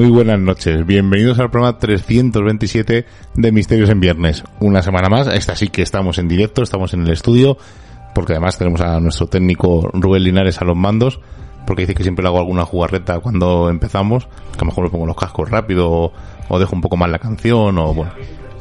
Muy buenas noches, bienvenidos al programa 327 de Misterios en Viernes. Una semana más, esta sí que estamos en directo, estamos en el estudio, porque además tenemos a nuestro técnico Rubén Linares a los mandos, porque dice que siempre le hago alguna jugarreta cuando empezamos, que a lo mejor me pongo los cascos rápido o dejo un poco más la canción o bueno.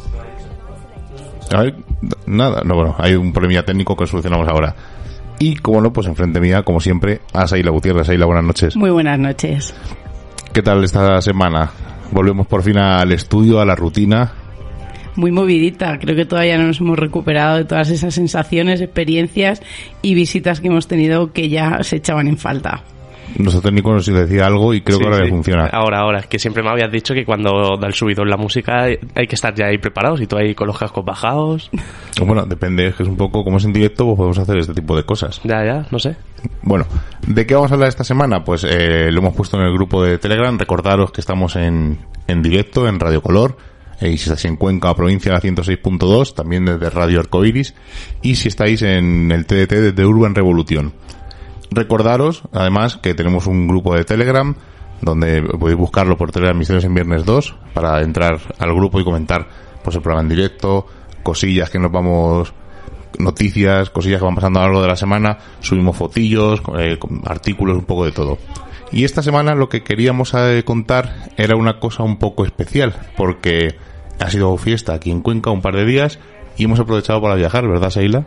A ver, nada, no, bueno, hay un problemilla técnico que solucionamos ahora. Y como no, pues enfrente mía, como siempre, a Saila Gutiérrez. Saila, buenas noches. Muy buenas noches. ¿Qué tal esta semana? Volvemos por fin al estudio, a la rutina. Muy movidita, creo que todavía no nos hemos recuperado de todas esas sensaciones, experiencias y visitas que hemos tenido que ya se echaban en falta. Nuestro técnico nos decía algo y creo que ahora ya funciona. Ahora, es que siempre me habías dicho que cuando da el subidón la música hay que estar ya ahí preparados y tú ahí con los cascos bajados. Bueno, depende, es que es un poco como es en directo, pues podemos hacer este tipo de cosas. Ya, no sé. Bueno, ¿de qué vamos a hablar esta semana? Pues lo hemos puesto en el grupo de Telegram. Recordaros que estamos en directo en Radio Color. Y si estáis en Cuenca o provincia, la 106.2, también desde Radio Arcoiris. Y si estáis en el TDT desde Urban Revolución. Recordaros, además, que tenemos un grupo de Telegram donde podéis buscarlo por Telegram Misterios en Viernes 2 para entrar al grupo y comentar pues el programa en directo, cosillas que nos vamos, noticias, cosillas que van pasando a lo largo de la semana, subimos fotillos, artículos, un poco de todo. Y esta semana lo que queríamos contar era una cosa un poco especial, porque ha sido fiesta aquí en Cuenca un par de días y hemos aprovechado para viajar, ¿verdad, Saila?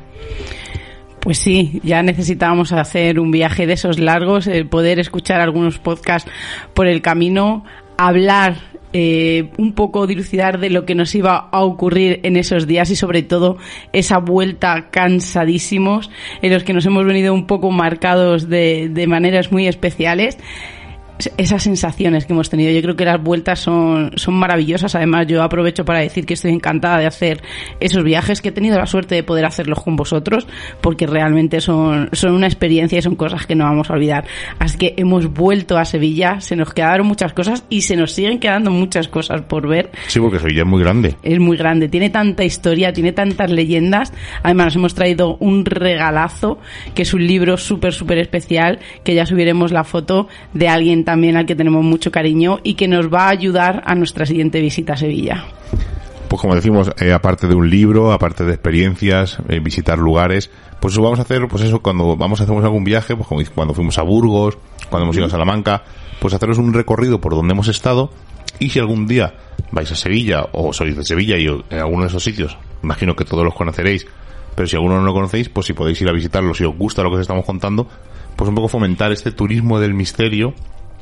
Pues sí, ya necesitábamos hacer un viaje de esos largos, poder escuchar algunos podcasts por el camino, hablar, un poco dilucidar de lo que nos iba a ocurrir en esos días y sobre todo esa vuelta cansadísimos en los que nos hemos venido un poco marcados de maneras muy especiales. Esas sensaciones que hemos tenido, yo creo que las vueltas son maravillosas. Además, yo aprovecho para decir que estoy encantada de hacer esos viajes, que he tenido la suerte de poder hacerlos con vosotros, porque realmente son una experiencia y son cosas que no vamos a olvidar. Así que hemos vuelto a Sevilla, se nos quedaron muchas cosas y se nos siguen quedando muchas cosas por ver. Sí, porque Sevilla es muy grande. Es muy grande, tiene tanta historia, tiene tantas leyendas. Además, nos hemos traído un regalazo, que es un libro súper especial, que ya subiremos la foto de alguien también al que tenemos mucho cariño y que nos va a ayudar a nuestra siguiente visita a Sevilla. Pues como decimos, aparte de un libro, aparte de experiencias, visitar lugares, pues eso vamos a hacer, pues eso cuando hacemos algún viaje, pues como cuando fuimos a Burgos, cuando hemos ido a Salamanca, pues haceros un recorrido por donde hemos estado. Y si algún día vais a Sevilla o sois de Sevilla y en alguno de esos sitios, imagino que todos los conoceréis, pero si alguno no lo conocéis, pues si podéis ir a visitarlo, si os gusta lo que os estamos contando, pues un poco fomentar este turismo del misterio,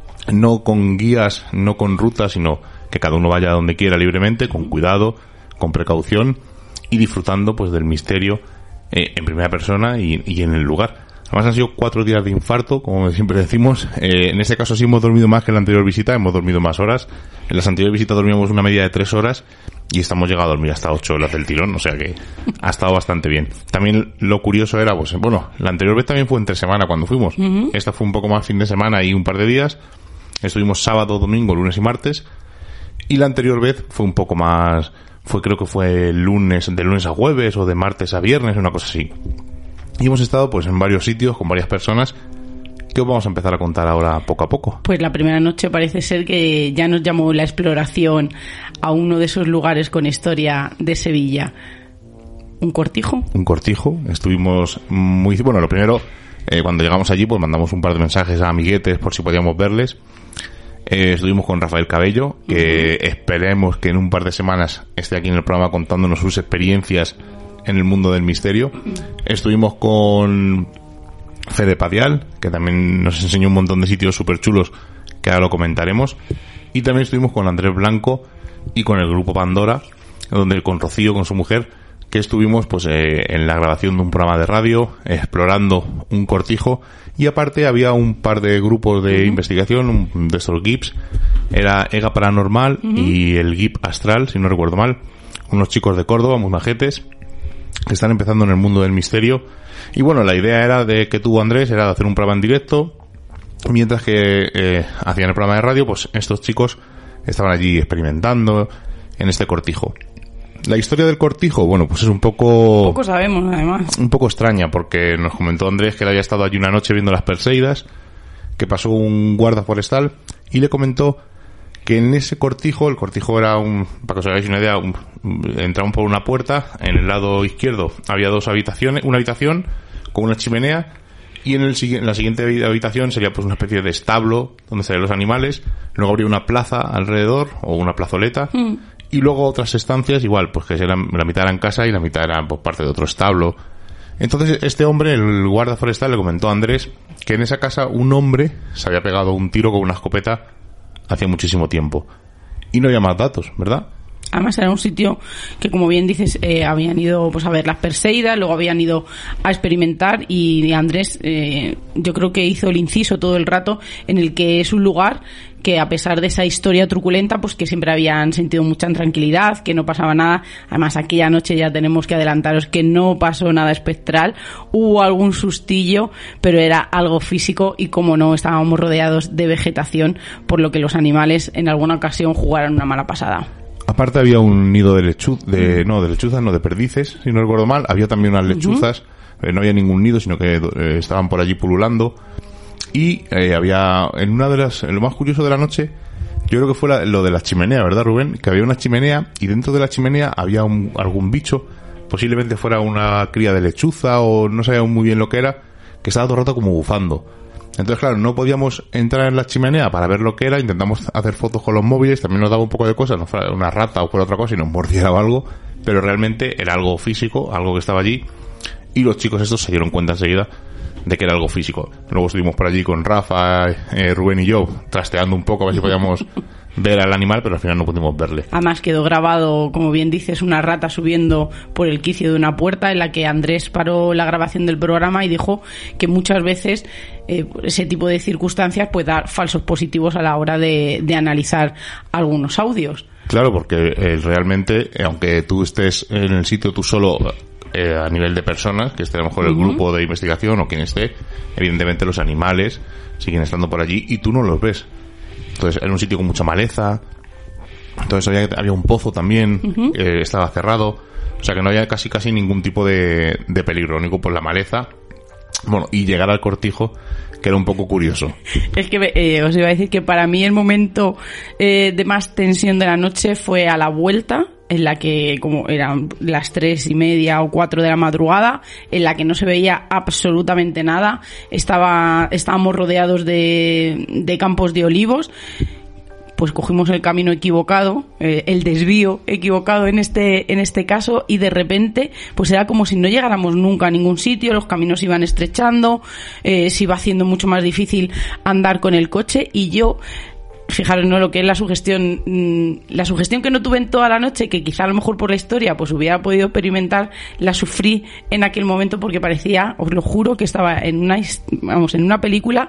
no con guías, no con rutas, sino que cada uno vaya donde quiera libremente, con cuidado, con precaución y disfrutando pues del misterio en primera persona y en el lugar. Además han sido 4 días de infarto, como siempre decimos. En este caso sí hemos dormido más que en la anterior visita, hemos dormido más horas. En las anteriores visitas dormíamos una media de 3 horas y estamos llegando a dormir hasta 8 horas del tirón, o sea que ha estado bastante bien. También lo curioso era, pues bueno, la anterior vez también fue entre semana cuando fuimos. Esta fue un poco más fin de semana y un par de días. Estuvimos sábado, domingo, lunes y martes. Y la anterior vez fue un poco más, creo que fue de lunes a jueves o de martes a viernes, una cosa así. Y hemos estado pues en varios sitios con varias personas que os vamos a empezar a contar ahora poco a poco. Pues la primera noche parece ser que ya nos llamó la exploración a uno de esos lugares con historia de Sevilla. ¿Un cortijo? Un cortijo. Estuvimos bueno, lo primero, cuando llegamos allí pues mandamos un par de mensajes a amiguetes por si podíamos verles. Estuvimos con Rafael Cabello, que esperemos que en un par de semanas esté aquí en el programa contándonos sus experiencias en el mundo del misterio. Estuvimos con Fede Padial, que también nos enseñó un montón de sitios súper chulos, que ahora lo comentaremos. Y también estuvimos con Andrés Blanco y con el grupo Pandora, donde con Rocío, con su mujer, que estuvimos pues en la grabación de un programa de radio, explorando un cortijo. Y aparte había un par de grupos de investigación, de estos GIPs, era EGA Paranormal y el GIP Astral, si no recuerdo mal, unos chicos de Córdoba, muy majetes, que están empezando en el mundo del misterio. Y bueno, la idea era de que tuvo Andrés, era de hacer un programa en directo, mientras que hacían el programa de radio, pues estos chicos estaban allí experimentando en este cortijo. La historia del cortijo, bueno, pues es un poco... Poco sabemos, además. Un poco extraña, porque nos comentó Andrés que él había estado allí una noche viendo las Perseidas, que pasó un guarda forestal y le comentó que en ese cortijo, el cortijo era para que os hagáis una idea, entramos por una puerta, en el lado izquierdo había dos habitaciones, una habitación con una chimenea, y en la siguiente habitación sería pues una especie de establo donde estarían los animales, luego habría una plaza alrededor, o una plazoleta, y luego otras estancias igual, pues que la mitad eran casa y la mitad era pues, parte de otro establo. Entonces este hombre, el guarda forestal, le comentó a Andrés que en esa casa un hombre se había pegado un tiro con una escopeta hacía muchísimo tiempo. Y no había más datos, ¿verdad? Además era un sitio que, como bien dices, habían ido pues a ver las Perseidas, luego habían ido a experimentar, y Andrés yo creo que hizo el inciso todo el rato en el que es un lugar que, a pesar de esa historia truculenta, pues que siempre habían sentido mucha tranquilidad, que no pasaba nada. Además, aquella noche ya tenemos que adelantaros que no pasó nada espectral, hubo algún sustillo, pero era algo físico y, como no, estábamos rodeados de vegetación, por lo que los animales en alguna ocasión jugaron una mala pasada. Aparte había un nido de lechuzas, no, de perdices, si no recuerdo mal. Había también unas lechuzas, no había ningún nido, sino que estaban por allí pululando. Y había, en una de lo más curioso de la noche, yo creo que fue lo de la chimenea, ¿verdad, Rubén? Que había una chimenea, y dentro de la chimenea había algún bicho, posiblemente fuera una cría de lechuza, o no sabía muy bien lo que era, que estaba todo el rato como bufando. Entonces, claro, no podíamos entrar en la chimenea para ver lo que era, intentamos hacer fotos con los móviles, también nos daba un poco de cosas, no fuera una rata o por otra cosa y nos mordiera o algo, pero realmente era algo físico, algo que estaba allí, y los chicos estos se dieron cuenta enseguida de que era algo físico. Luego estuvimos por allí con Rafa, Rubén y yo, trasteando un poco a ver si podíamos ver al animal, pero al final no pudimos verle. Además quedó grabado, como bien dices, una rata subiendo por el quicio de una puerta, en la que Andrés paró la grabación del programa y dijo que muchas veces ese tipo de circunstancias puede dar falsos positivos a la hora de analizar algunos audios. Claro, porque realmente, aunque tú estés en el sitio tú solo, a nivel de personas, que esté a lo mejor el grupo de investigación o quien esté, evidentemente los animales siguen estando por allí y tú no los ves. Entonces era un sitio con mucha maleza, entonces había un pozo también, estaba cerrado, o sea que no había casi ningún tipo de peligro, único por la maleza. Bueno, y llegar al cortijo, que era un poco curioso. Es que os iba a decir que para mí el momento de más tensión de la noche fue a la vuelta, en la que, como eran las 3:30 o 4 de la madrugada, en la que no se veía absolutamente nada, estábamos rodeados de campos de olivos. Pues cogimos el camino equivocado, el desvío equivocado en este caso, y de repente pues era como si no llegáramos nunca a ningún sitio, los caminos se iban estrechando, se iba haciendo mucho más difícil andar con el coche, y yo, fijaros, ¿no?, lo que es la sugestión que no tuve en toda la noche, que quizá a lo mejor por la historia pues hubiera podido experimentar, la sufrí en aquel momento, porque parecía, os lo juro, que estaba en una película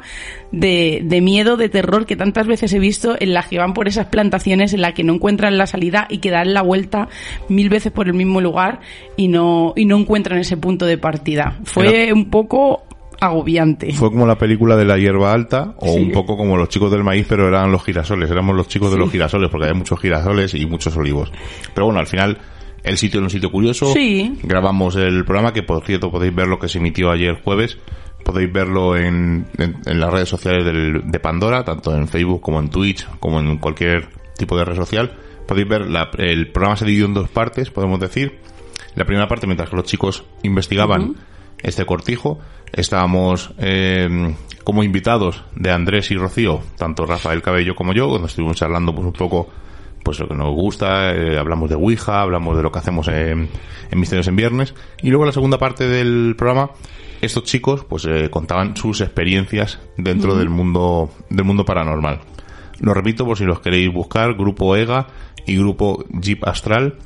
de miedo, de terror, que tantas veces he visto, en las que van por esas plantaciones en las que no encuentran la salida y que dan la vuelta 1000 veces por el mismo lugar y no encuentran ese punto de partida. Fue un poco agobiante. Fue como la película de la hierba alta, o un poco como los chicos del maíz, pero eran los girasoles, éramos los chicos de los girasoles, porque había muchos girasoles y muchos olivos. Pero bueno, al final el sitio era un sitio curioso. Sí. Grabamos el programa, que por cierto podéis ver lo que se emitió ayer jueves, podéis verlo en las redes sociales de Pandora, tanto en Facebook como en Twitch, como en cualquier tipo de red social. Podéis ver, el programa se dividió en dos partes, podemos decir. La primera parte, mientras que los chicos investigaban este cortijo, estábamos como invitados de Andrés y Rocío, tanto Rafael Cabello como yo, cuando estuvimos charlando pues un poco pues lo que nos gusta, hablamos de Ouija, hablamos de lo que hacemos en Misterios en Viernes, y luego en la segunda parte del programa estos chicos pues contaban sus experiencias dentro del mundo paranormal. Lo repito por si los queréis buscar: Grupo EGA y Grupo Jeep Astral.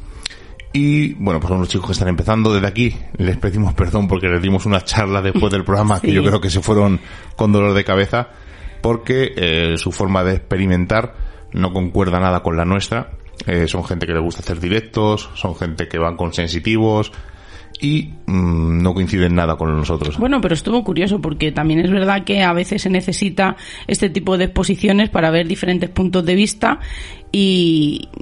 Y bueno, pues son los chicos que están empezando. Desde aquí les pedimos perdón porque les dimos una charla después del programa que yo creo que se fueron con dolor de cabeza, porque su forma de experimentar no concuerda nada con la nuestra. Son gente que les gusta hacer directos, son gente que van con sensitivos y no coinciden nada con nosotros. Bueno, pero estuvo curioso, porque también es verdad que a veces se necesita este tipo de exposiciones para ver diferentes puntos de vista y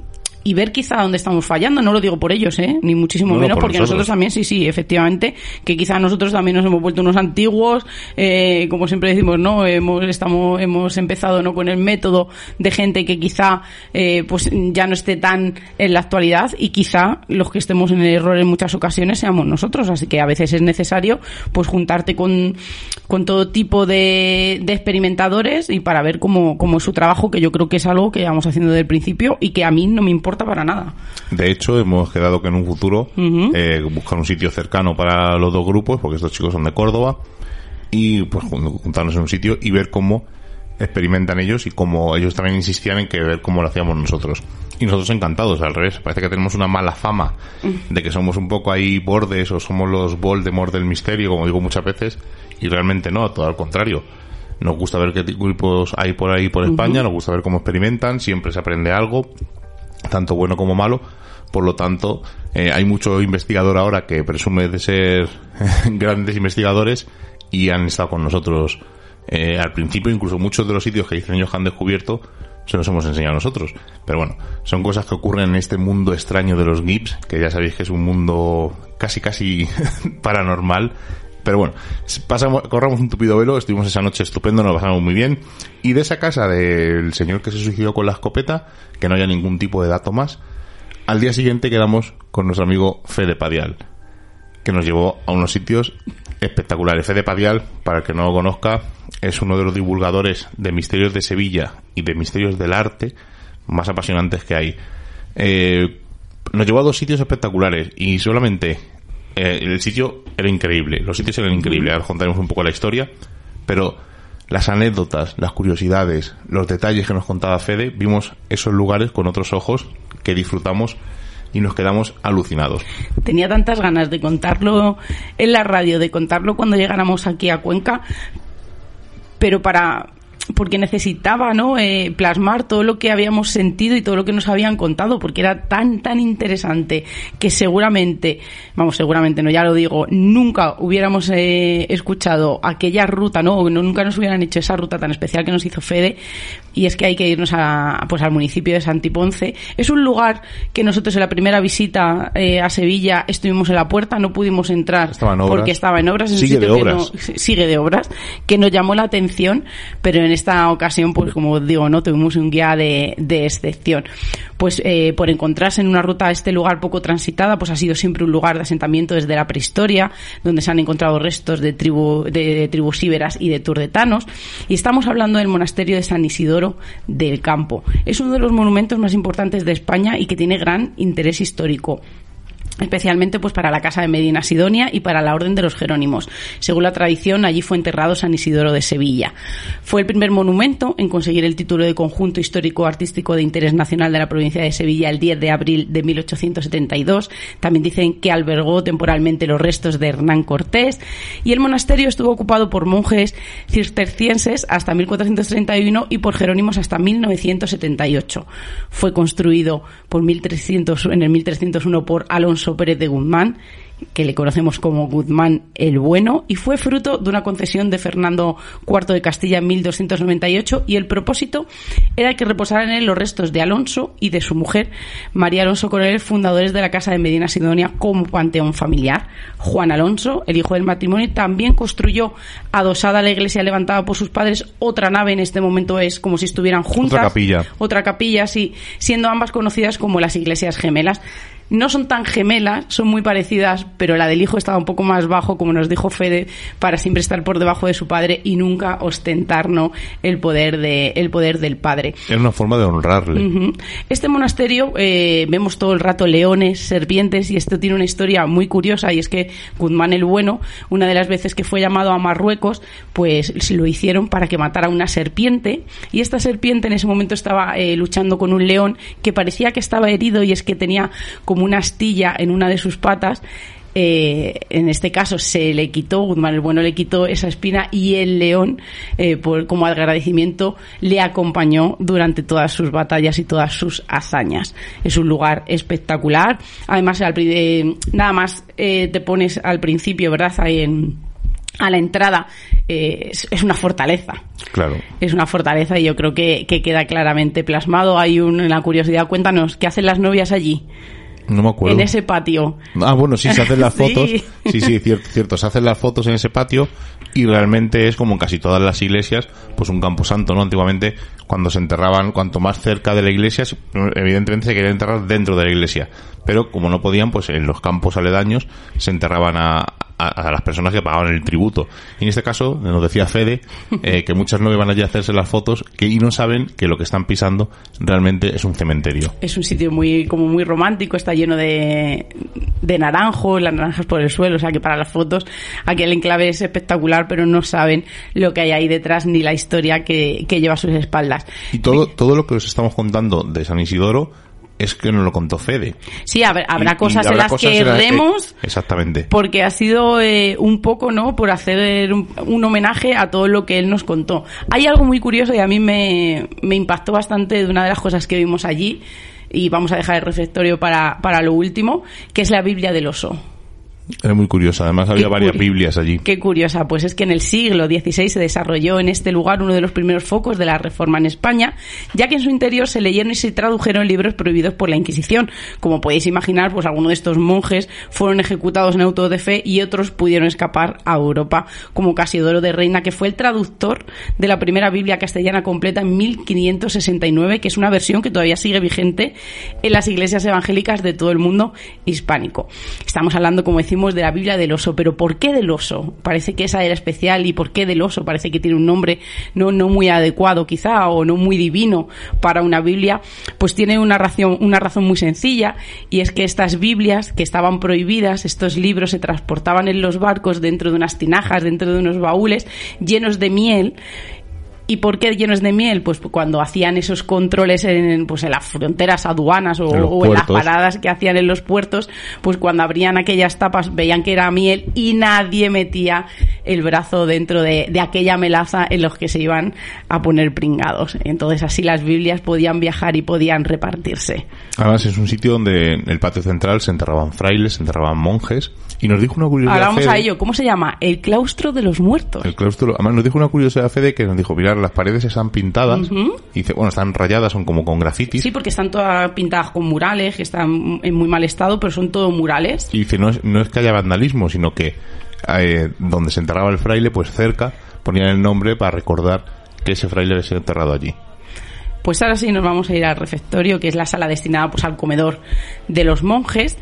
y ver quizá dónde estamos fallando. No lo digo por ellos, ni muchísimo menos, por porque nosotros también, sí, efectivamente, que quizá nosotros también nos hemos vuelto unos antiguos, como siempre decimos, ¿no? Hemos empezado, ¿no?, con el método de gente que quizá pues ya no esté tan en la actualidad, y quizá los que estemos en el error en muchas ocasiones seamos nosotros. Así que a veces es necesario pues juntarte con todo tipo de experimentadores, y para ver cómo es su trabajo, que yo creo que es algo que vamos haciendo desde el principio y que a mí no me importa para nada. De hecho, hemos quedado que en un futuro buscar un sitio cercano para los dos grupos, porque estos chicos son de Córdoba, y pues juntarnos en un sitio y ver cómo experimentan ellos, y cómo ellos también insistían en que ver cómo lo hacíamos nosotros. Y nosotros encantados, al revés. Parece que tenemos una mala fama de que somos un poco ahí bordes, o somos los Voldemort del misterio, como digo muchas veces, y realmente no, todo al contrario. Nos gusta ver qué grupos hay por ahí por España, nos gusta ver cómo experimentan, siempre se aprende algo, tanto bueno como malo. Por lo tanto, hay mucho investigador ahora que presume de ser grandes investigadores, y han estado con nosotros al principio. Incluso muchos de los sitios que dicen ellos que han descubierto se los hemos enseñado nosotros. Pero bueno, son cosas que ocurren en este mundo extraño de los GIPs, que ya sabéis que es un mundo casi paranormal. Pero bueno, corramos un tupido velo. Estuvimos esa noche estupendo, nos pasamos muy bien. Y de esa casa del señor que se suicidó con la escopeta, que no haya ningún tipo de dato más, al día siguiente quedamos con nuestro amigo Fede Padial, que nos llevó a unos sitios espectaculares. Fede Padial, para el que no lo conozca, es uno de los divulgadores de misterios de Sevilla y de misterios del arte más apasionantes que hay. Nos llevó a dos sitios espectaculares, y solamente el sitio era increíble, los sitios eran increíbles. Ahora contaremos un poco la historia, pero las anécdotas, las curiosidades, los detalles que nos contaba Fede, vimos esos lugares con otros ojos que disfrutamos y nos quedamos alucinados. Tenía tantas ganas de contarlo en la radio, de contarlo cuando llegáramos aquí a Cuenca, pero porque necesitaba, ¿no?, plasmar todo lo que habíamos sentido y todo lo que nos habían contado, porque era tan interesante que seguramente no, ya lo digo, nunca hubiéramos escuchado aquella ruta, ¿no?, nunca nos hubieran hecho esa ruta tan especial que nos hizo Fede. Y es que hay que irnos al municipio de Santiponce. Es un lugar que nosotros en la primera visita a Sevilla estuvimos en la puerta, no pudimos entrar porque estaba en obras. Sigue de obras, que nos llamó la atención, pero en esta ocasión, pues como digo, no tuvimos un guía de excepción. Pues por encontrarse en una ruta a este lugar poco transitada, pues ha sido siempre un lugar de asentamiento desde la prehistoria, donde se han encontrado restos de tribus íberas y de turdetanos. Y estamos hablando del monasterio de San Isidoro del Campo. Es uno de los monumentos más importantes de España y que tiene gran interés histórico, especialmente pues para la casa de Medina Sidonia y para la Orden de los Jerónimos. Según la tradición, allí fue enterrado San Isidoro de Sevilla. Fue el primer monumento en conseguir el título de Conjunto Histórico-Artístico de Interés Nacional de la provincia de Sevilla el 10 de abril de 1872. También dicen que albergó temporalmente los restos de Hernán Cortés, y el monasterio estuvo ocupado por monjes cistercienses hasta 1431 y por jerónimos hasta 1978. Fue construido en el 1301 por Alonso Pérez de Guzmán, que le conocemos como Guzmán el Bueno, y fue fruto de una concesión de Fernando IV de Castilla en 1298, y el propósito era que reposaran en él los restos de Alonso y de su mujer María Alonso Coronel, fundadores de la casa de Medina Sidonia como panteón familiar. Juan Alonso, el hijo del matrimonio, también construyó, adosada a la iglesia levantada por sus padres, otra nave. En este momento es como si estuvieran juntas. Otra capilla, sí, siendo ambas conocidas como las iglesias gemelas. No son tan gemelas, son muy parecidas, pero la del hijo estaba un poco más bajo, como nos dijo Fede, para siempre estar por debajo de su padre y nunca ostentar, ¿no?, el poder del padre. Es una forma de honrarle. Este monasterio, vemos todo el rato leones, serpientes, y esto tiene una historia muy curiosa, y es que Guzmán el Bueno, una de las veces que fue llamado a Marruecos, pues lo hicieron para que matara una serpiente, y esta serpiente en ese momento estaba luchando con un león que parecía que estaba herido, y es que tenía como una astilla en una de sus patas. En este caso se le quitó, Guzmán el Bueno le quitó esa espina, y el león, como agradecimiento, le acompañó durante todas sus batallas y todas sus hazañas. Es un lugar espectacular. Además, nada más te pones al principio, ¿verdad?, ahí en a la entrada, es una fortaleza. Claro. Es una fortaleza y yo creo que queda claramente plasmado. Hay una curiosidad. Cuéntanos, ¿qué hacen las novias allí? No me acuerdo. En ese patio. Ah, bueno, sí, se hacen las fotos. Sí. Sí, cierto. Se hacen las fotos en ese patio y realmente es como en casi todas las iglesias, pues un camposanto, ¿no? Antiguamente, cuando se enterraban, cuanto más cerca de la iglesia, evidentemente se querían enterrar dentro de la iglesia. Pero como no podían, pues en los campos aledaños se enterraban a las personas que pagaban el tributo. Y en este caso, nos decía Fede, que muchas novias van allí a hacerse las fotos y no saben que lo que están pisando realmente es un cementerio. Es un sitio muy romántico, está lleno de naranjos, las naranjas por el suelo, o sea que para las fotos aquí el enclave es espectacular, pero no saben lo que hay ahí detrás ni la historia que lleva a sus espaldas. Y todo lo que os estamos contando de San Isidoro es que nos lo contó Fede. Sí, habrá cosas en las que erremos. Exactamente. Porque ha sido un poco, ¿no?, por hacer un homenaje a todo lo que él nos contó. Hay algo muy curioso y a mí me impactó bastante de una de las cosas que vimos allí, y vamos a dejar el refectorio para lo último, que es la Biblia del oso. Era muy curiosa, además había varias Biblias allí. Qué curiosa, pues es que en el siglo XVI se desarrolló en este lugar uno de los primeros focos de la Reforma en España, ya que en su interior se leyeron y se tradujeron libros prohibidos por la Inquisición. Como podéis imaginar, pues algunos de estos monjes fueron ejecutados en auto de fe y otros pudieron escapar a Europa, como Casiodoro de Reina, que fue el traductor de la primera Biblia castellana completa en 1569, que es una versión que todavía sigue vigente en las iglesias evangélicas de todo el mundo hispánico. Estamos hablando, como decimos, de la Biblia del oso, pero ¿por qué del oso? Parece que esa era especial, y ¿por qué del oso? Parece que tiene un nombre no muy adecuado quizá, o no muy divino para una Biblia. Pues tiene una razón muy sencilla, y es que estas Biblias que estaban prohibidas, estos libros se transportaban en los barcos dentro de unas tinajas, dentro de unos baúles llenos de miel. ¿Y por qué llenos de miel? Pues cuando hacían esos controles en las fronteras aduanas o en las paradas que hacían en los puertos, pues cuando abrían aquellas tapas veían que era miel y nadie metía el brazo dentro de aquella melaza en los que se iban a poner pringados. Entonces así las Biblias podían viajar y podían repartirse. Además es un sitio donde en el patio central se enterraban frailes, se enterraban monjes, y nos dijo una curiosidad. Ahora vamos Fede, a ello. ¿Cómo se llama? El claustro de los muertos. El claustro. Además nos dijo una curiosidad Fede, que nos dijo, mirad, las paredes están pintadas, y dice, bueno, están rayadas, son como con grafitis. Sí, porque están todas pintadas con murales, que están en muy mal estado, pero son todo murales. Y dice, no es que haya vandalismo, sino que donde se enterraba el fraile, pues cerca ponían el nombre para recordar que ese fraile había sido enterrado allí. Pues ahora sí nos vamos a ir al refectorio, que es la sala destinada pues al comedor de los monjes.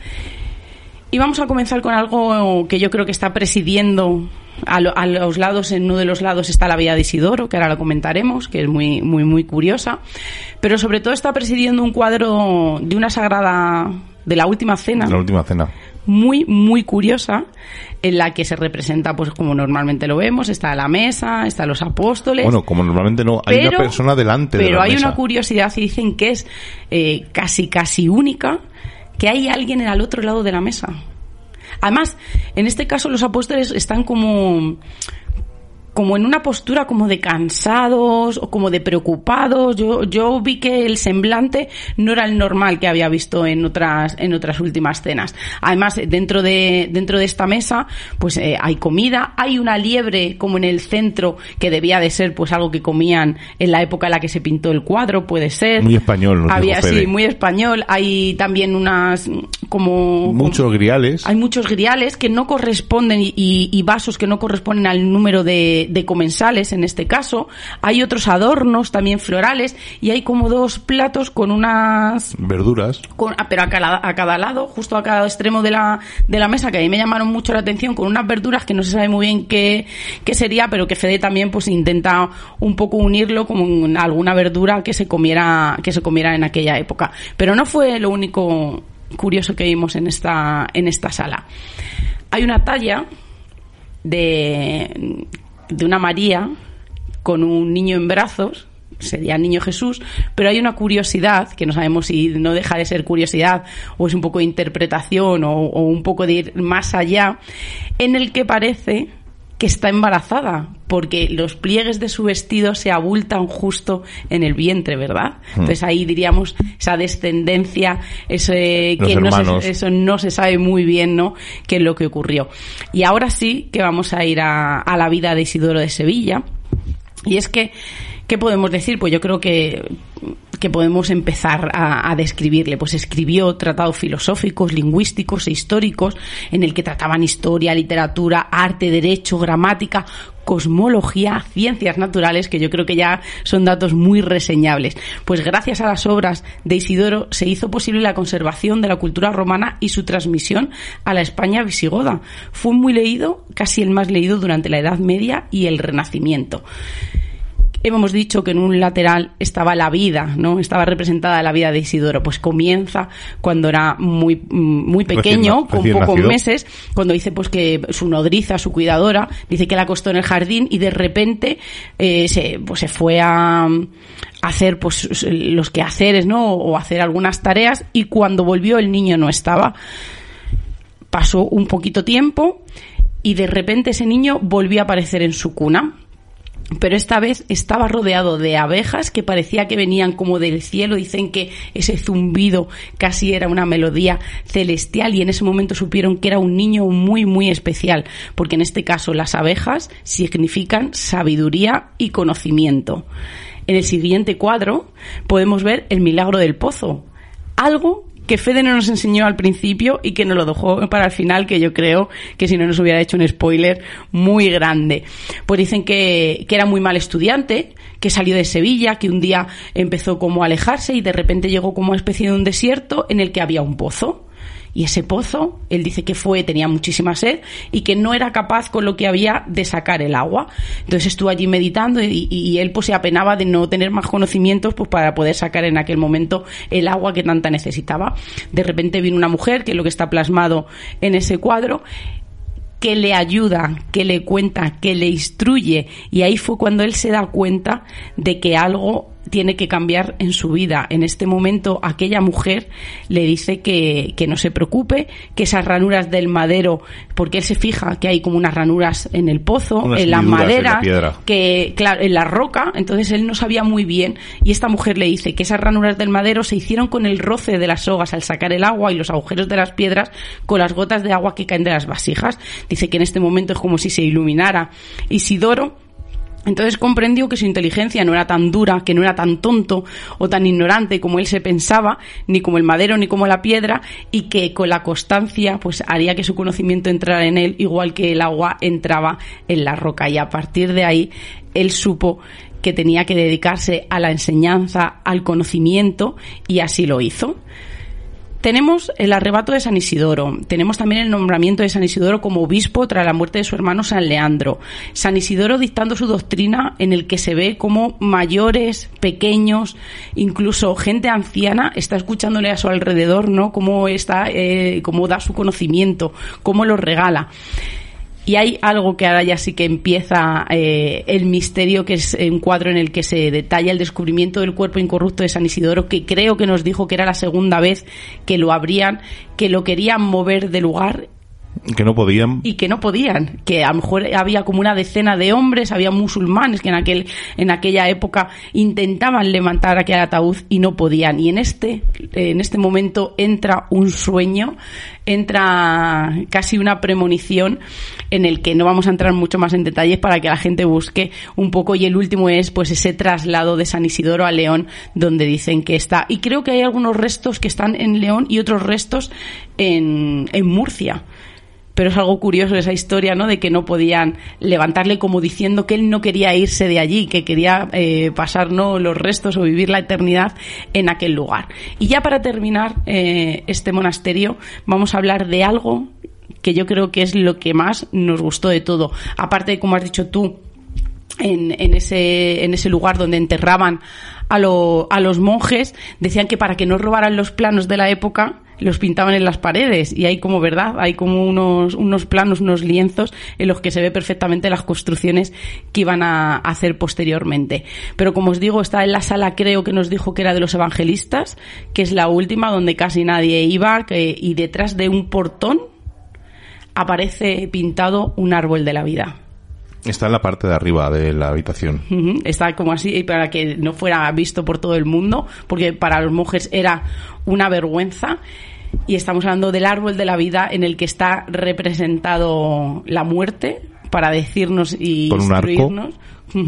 Y vamos a comenzar con algo que yo creo que está presidiendo a los lados. En uno de los lados está la Vía de Isidoro, que ahora lo comentaremos, que es muy, muy, muy curiosa. Pero sobre todo está presidiendo un cuadro de una sagrada, de la Última Cena. La Última Cena. Muy, muy curiosa, en la que se representa, pues como normalmente lo vemos, está la mesa, están los apóstoles. Bueno, como normalmente no, hay una persona delante de la mesa. Pero hay una curiosidad, y dicen que es casi única, que hay alguien al otro lado de la mesa. Además, en este caso los apóstoles están como en una postura como de cansados o como de preocupados. Yo vi que el semblante no era el normal que había visto en otras últimas cenas. Además, dentro de esta mesa, pues hay comida, hay una liebre como en el centro, que debía de ser pues algo que comían en la época en la que se pintó el cuadro, puede ser. Muy español, nos dijo Fede. Sí, muy español. Hay también muchos griales. Hay muchos griales que no corresponden y vasos que no corresponden al número de comensales en este caso. Hay otros adornos también florales, y hay como dos platos con unas verduras, pero a cada lado, justo a cada extremo de la mesa, que a mí me llamaron mucho la atención, con unas verduras que no se sabe muy bien qué sería, pero que Fede también pues intenta un poco unirlo con alguna verdura que se comiera en aquella época. Pero no fue lo único curioso que vimos en esta sala. Hay una talla de una María con un niño en brazos, sería el niño Jesús, pero hay una curiosidad que no sabemos si no deja de ser curiosidad o es un poco de interpretación o un poco de ir más allá, en el que parece que está embarazada, porque los pliegues de su vestido se abultan justo en el vientre, ¿verdad? Entonces ahí diríamos esa descendencia, ese Los que hermanos. eso no se sabe muy bien, ¿no?, qué es lo que ocurrió. Y ahora sí que vamos a ir a la vida de Isidoro de Sevilla. Y es que, ¿qué podemos decir? Pues yo creo que podemos empezar a describirle. Pues escribió tratados filosóficos, lingüísticos e históricos en el que trataban historia, literatura, arte, derecho, gramática, cosmología, ciencias naturales, que yo creo que ya son datos muy reseñables. Pues gracias a las obras de Isidoro se hizo posible la conservación de la cultura romana y su transmisión a la España visigoda. Fue muy leído, casi el más leído durante la Edad Media y el Renacimiento. Hemos dicho que en un lateral estaba la vida, ¿no? Estaba representada la vida de Isidoro. Pues comienza cuando era muy pequeño, con pocos meses, cuando dice pues que su nodriza, su cuidadora, dice que la acostó en el jardín y de repente se fue a hacer pues los quehaceres, ¿no? O hacer algunas tareas, y cuando volvió el niño no estaba. Pasó un poquito tiempo y de repente ese niño volvió a aparecer en su cuna. Pero esta vez estaba rodeado de abejas que parecía que venían como del cielo. Dicen que ese zumbido casi era una melodía celestial, y en ese momento supieron que era un niño muy, muy especial, porque en este caso las abejas significan sabiduría y conocimiento. En el siguiente cuadro podemos ver el milagro del pozo, algo que Fede no nos enseñó al principio y que nos lo dejó para el final, que yo creo que si no nos hubiera hecho un spoiler muy grande. Pues dicen que era muy mal estudiante, que salió de Sevilla, que un día empezó como a alejarse y de repente llegó como una especie de un desierto en el que había un pozo. Y ese pozo, él dice que tenía muchísima sed y que no era capaz con lo que había de sacar el agua. Entonces estuvo allí meditando y él pues se apenaba de no tener más conocimientos pues para poder sacar en aquel momento el agua que tanta necesitaba. De repente vino una mujer, que es lo que está plasmado en ese cuadro, que le ayuda, que le cuenta, que le instruye, y ahí fue cuando él se da cuenta de que algo tiene que cambiar en su vida. En este momento aquella mujer le dice que no se preocupe, que esas ranuras del madero, porque él se fija que hay como unas ranuras en el pozo, en las maderas, que claro, en la roca, entonces él no sabía muy bien, y esta mujer le dice que esas ranuras del madero se hicieron con el roce de las sogas al sacar el agua y los agujeros de las piedras con las gotas de agua que caen de las vasijas. Dice que en este momento es como si se iluminara Isidoro. Entonces comprendió que su inteligencia no era tan dura, que no era tan tonto o tan ignorante como él se pensaba, ni como el madero ni como la piedra, y que con la constancia pues haría que su conocimiento entrara en él igual que el agua entraba en la roca. Y a partir de ahí él supo que tenía que dedicarse a la enseñanza, al conocimiento, y así lo hizo. Tenemos el arrebato de San Isidoro, tenemos también el nombramiento de San Isidoro como obispo tras la muerte de su hermano San Leandro. San Isidoro dictando su doctrina, en el que se ve como mayores, pequeños, incluso gente anciana está escuchándole a su alrededor, ¿no? Cómo da su conocimiento, cómo lo regala. Y hay algo que ahora ya sí que empieza el misterio, que es un cuadro en el que se detalla el descubrimiento del cuerpo incorrupto de San Isidoro, que creo que nos dijo que era la segunda vez que lo abrían, que lo querían mover de lugar. Que no podían. Y que no podían, que a lo mejor había como una decena de hombres, había musulmanes que en aquella época intentaban levantar aquel ataúd y no podían. Y en este momento entra un sueño, entra casi una premonición, en el que no vamos a entrar mucho más en detalles para que la gente busque un poco. Y el último es pues ese traslado de San Isidoro a León, donde dicen que está. Y creo que hay algunos restos que están en León y otros restos en Murcia. Pero es algo curioso esa historia, ¿no?, de que no podían levantarle, como diciendo que él no quería irse de allí, que quería pasar, ¿no?, los restos o vivir la eternidad en aquel lugar. Y ya para terminar este monasterio, vamos a hablar de algo que yo creo que es lo que más nos gustó de todo. Aparte de, como has dicho tú, en ese lugar donde enterraban a los monjes, decían que para que no robaran los planos de la época, los pintaban en las paredes, y hay como, ¿verdad?, hay como unos planos, unos lienzos en los que se ve perfectamente las construcciones que iban a hacer posteriormente. Pero como os digo, está en la sala, creo que nos dijo que era de los evangelistas, que es la última, donde casi nadie iba, y detrás de un portón aparece pintado un árbol de la vida. Está en la parte de arriba de la habitación. Está como así para que no fuera visto por todo el mundo, porque para los monjes era una vergüenza. Y estamos hablando del árbol de la vida en el que está representado la muerte para decirnos y con instruirnos.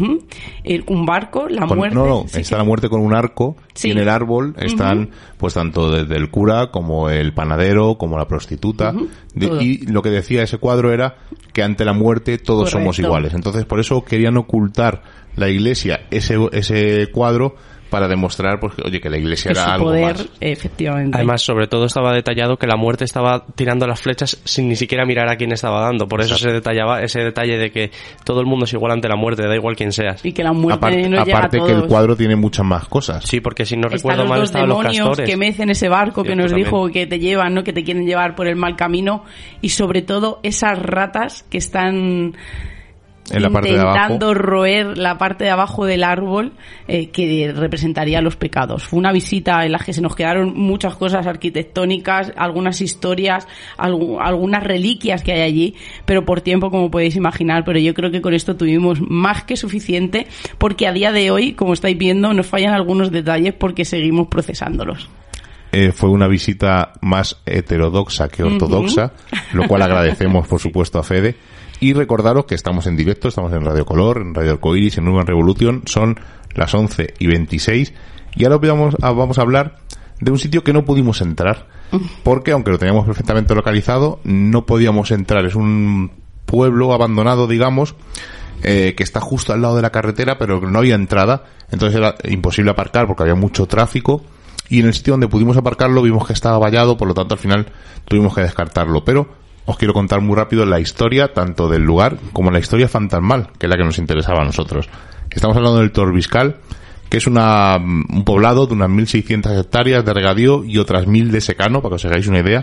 Un barco, la muerte. No, está la muerte con un arco, y en el árbol están pues tanto desde el cura como el panadero, como la prostituta. Y lo que decía ese cuadro era que ante la muerte todos somos iguales. Entonces por eso querían ocultar la iglesia ese cuadro, para demostrar, pues, oye, que la iglesia era algo poder, más. Efectivamente. Además, sobre todo estaba detallado que la muerte estaba tirando las flechas sin ni siquiera mirar a quién estaba dando. Por eso se detallaba ese detalle de que todo el mundo es igual ante la muerte, da igual quién seas. Y que la muerte nos llega a todos. Que el cuadro tiene muchas más cosas. Sí, porque si no recuerdo mal estaban los castores que mecen ese barco que nos dijo que te llevan, ¿no? Que te quieren llevar por el mal camino, y sobre todo esas ratas que están en la parte intentando roer la parte de abajo del árbol, que representaría los pecados. Fue una visita en la que se nos quedaron muchas cosas arquitectónicas, algunas historias, algunas reliquias que hay allí, pero por tiempo, como podéis imaginar. Pero yo creo que con esto tuvimos más que suficiente, porque a día de hoy, como estáis viendo, nos fallan algunos detalles porque seguimos procesándolos. Fue una visita más heterodoxa que ortodoxa, lo cual agradecemos, por supuesto, a Fede. Y recordaros que estamos en directo, estamos en Radio Color, en Radio Arcoiris, en Urban Revolution, son las 11:26, y ahora vamos a hablar de un sitio que no pudimos entrar, porque aunque lo teníamos perfectamente localizado, no podíamos entrar. Es un pueblo abandonado, digamos, que está justo al lado de la carretera, pero no había entrada, entonces era imposible aparcar porque había mucho tráfico, y en el sitio donde pudimos aparcarlo vimos que estaba vallado, por lo tanto al final tuvimos que descartarlo. Pero os quiero contar muy rápido la historia, tanto del lugar como la historia fantasmal, que es la que nos interesaba a nosotros. Estamos hablando del Torbiscal, que es un poblado de unas 1.600 hectáreas de regadío y otras 1.000 de secano, para que os hagáis una idea.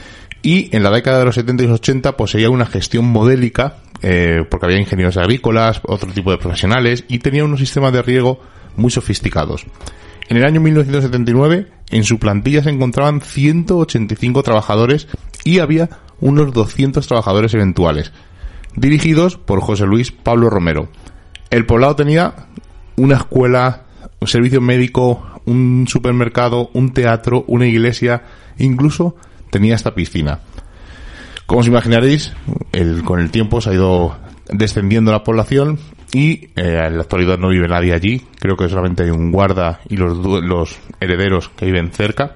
Y en la década de los 70 y los 80 poseía una gestión modélica, porque había ingenieros agrícolas, otro tipo de profesionales, y tenía unos sistemas de riego muy sofisticados. En el año 1979, en su plantilla se encontraban 185 trabajadores y había unos 200 trabajadores eventuales, dirigidos por José Luis Pablo Romero. El poblado tenía una escuela, un servicio médico, un supermercado, un teatro, una iglesia, incluso tenía esta piscina. Como os imaginaréis, con el tiempo se ha ido descendiendo la población y en la actualidad no vive nadie allí. Creo que solamente hay un guarda y los herederos que viven cerca.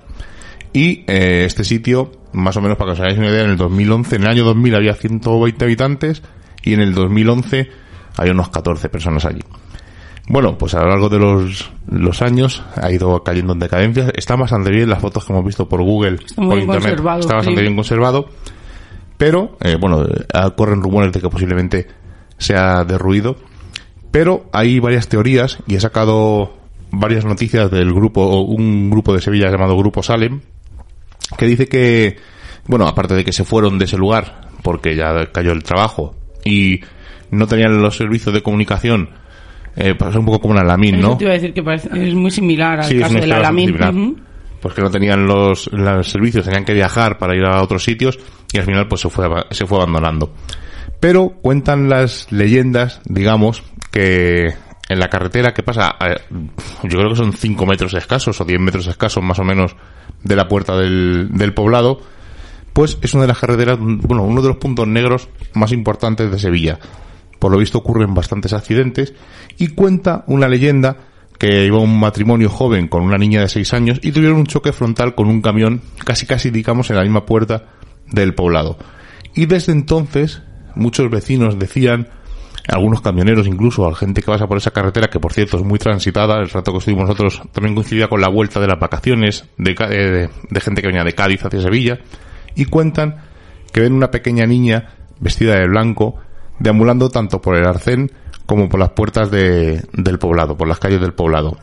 Y este sitio, más o menos para que os hagáis una idea, en el año 2000 había 120 habitantes y en el 2011 hay unos 14 personas allí. Bueno, pues a lo largo de los años ha ido cayendo en decadencia. Está bastante bien, las fotos que hemos visto por Google, por internet, está bastante bien conservado. Pero, corren rumores de que posiblemente sea derruido. Pero hay varias teorías y he sacado varias noticias del un grupo de Sevilla llamado Grupo Salem, que dice que, aparte de que se fueron de ese lugar porque ya cayó el trabajo y no tenían los servicios de comunicación, pues un poco como un Alamín, ¿no? Eso te iba a decir que es muy similar al caso del Alamín. Pues que no tenían los servicios, tenían que viajar para ir a otros sitios y al final pues se fue abandonando. Pero cuentan las leyendas, digamos, que en la carretera que pasa, yo creo que son 5 metros escasos o 10 metros escasos más o menos de la puerta del poblado, pues es una de las carreteras, uno de los puntos negros más importantes de Sevilla. Por lo visto ocurren bastantes accidentes y cuenta una leyenda que iba un matrimonio joven con una niña de 6 años y tuvieron un choque frontal con un camión casi digamos en la misma puerta del poblado. Y desde entonces muchos vecinos decían, algunos camioneros incluso, a gente que pasa por esa carretera, que por cierto es muy transitada, el rato que estuvimos nosotros también coincidía con la vuelta de las vacaciones de gente que venía de Cádiz hacia Sevilla, y cuentan que ven una pequeña niña vestida de blanco deambulando tanto por el arcén como por las puertas del poblado, por las calles del poblado.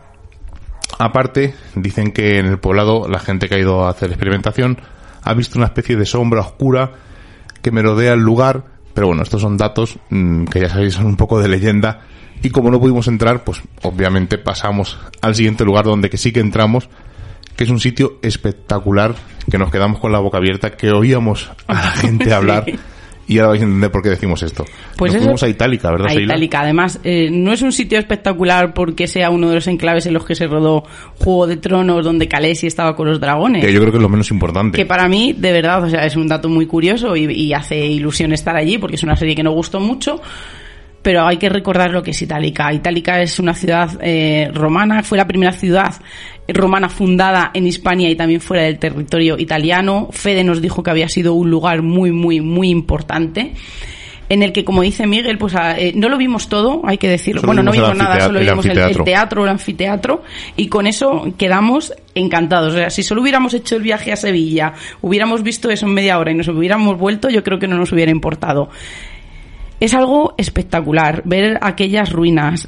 Aparte, dicen que en el poblado la gente que ha ido a hacer experimentación ha visto una especie de sombra oscura que merodea el lugar. Pero estos son datos que ya sabéis son un poco de leyenda, y como no pudimos entrar, pues obviamente pasamos al siguiente lugar donde que sí que entramos, que es un sitio espectacular, que nos quedamos con la boca abierta, que oíamos a la gente hablar Y ahora vais a entender por qué decimos esto. Pues nos fuimos a Itálica, ¿verdad, a Sheila? Itálica. Además, no es un sitio espectacular porque sea uno de los enclaves en los que se rodó Juego de Tronos, donde Khaleesi estaba con los dragones. Que yo creo que es lo menos importante. Que para mí, de verdad, o sea, es un dato muy curioso y hace ilusión estar allí porque es una serie que nos gustó mucho. Pero hay que recordar lo que es Itálica. Itálica es una ciudad romana, fue la primera ciudad romana fundada en Hispania y también fuera del territorio italiano. Fede nos dijo que había sido un lugar muy, muy, muy importante, en el que, como dice Miguel, pues no lo vimos todo, hay que decirlo. Bueno, no vimos nada, solo vimos el teatro, el anfiteatro, y con eso quedamos encantados. O sea, si solo hubiéramos hecho el viaje a Sevilla, hubiéramos visto eso en media hora y nos hubiéramos vuelto, yo creo que no nos hubiera importado. Es algo espectacular ver aquellas ruinas.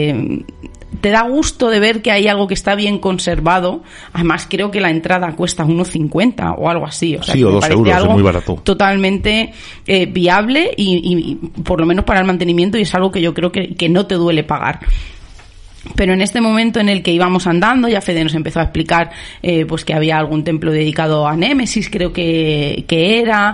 Te da gusto de ver que hay algo que está bien conservado. Además, creo que la entrada cuesta 1,50 o algo así. O sea, sí, o 2 euros, es muy barato. Totalmente viable y por lo menos para el mantenimiento, y es algo que yo creo que no te duele pagar. Pero en este momento en el que íbamos andando, ya Fede nos empezó a explicar pues que había algún templo dedicado a Némesis, creo que era,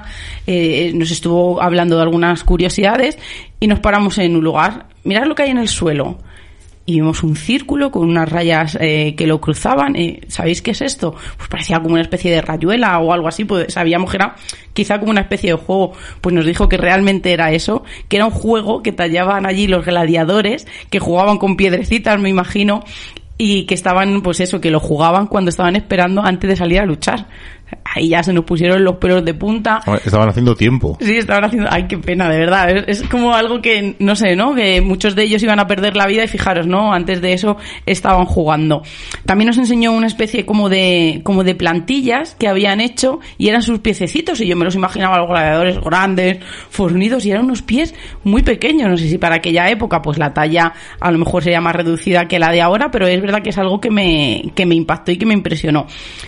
nos estuvo hablando de algunas curiosidades y nos paramos en un lugar. Mirad lo que hay en el suelo. Y vimos un círculo con unas rayas que lo cruzaban. ¿Sabéis qué es esto? Pues parecía como una especie de rayuela o algo así. Pues sabíamos que era quizá como una especie de juego. Pues nos dijo que realmente era eso, que era un juego que tallaban allí los gladiadores, que jugaban con piedrecitas, me imagino, y que estaban, pues eso, que lo jugaban cuando estaban esperando antes de salir a luchar. Ahí ya se nos pusieron los pelos de punta. Estaban haciendo tiempo. Sí, estaban haciendo... Ay, qué pena, de verdad. Es como algo que, no sé, ¿no? Que muchos de ellos iban a perder la vida y fijaros, ¿no? Antes de eso estaban jugando. También nos enseñó una especie como de plantillas que habían hecho y eran sus piececitos, y yo me los imaginaba los gladiadores grandes, fornidos, y eran unos pies muy pequeños. No sé si para aquella época pues la talla a lo mejor sería más reducida que la de ahora, pero es verdad que es algo que me impactó y que me impresionó.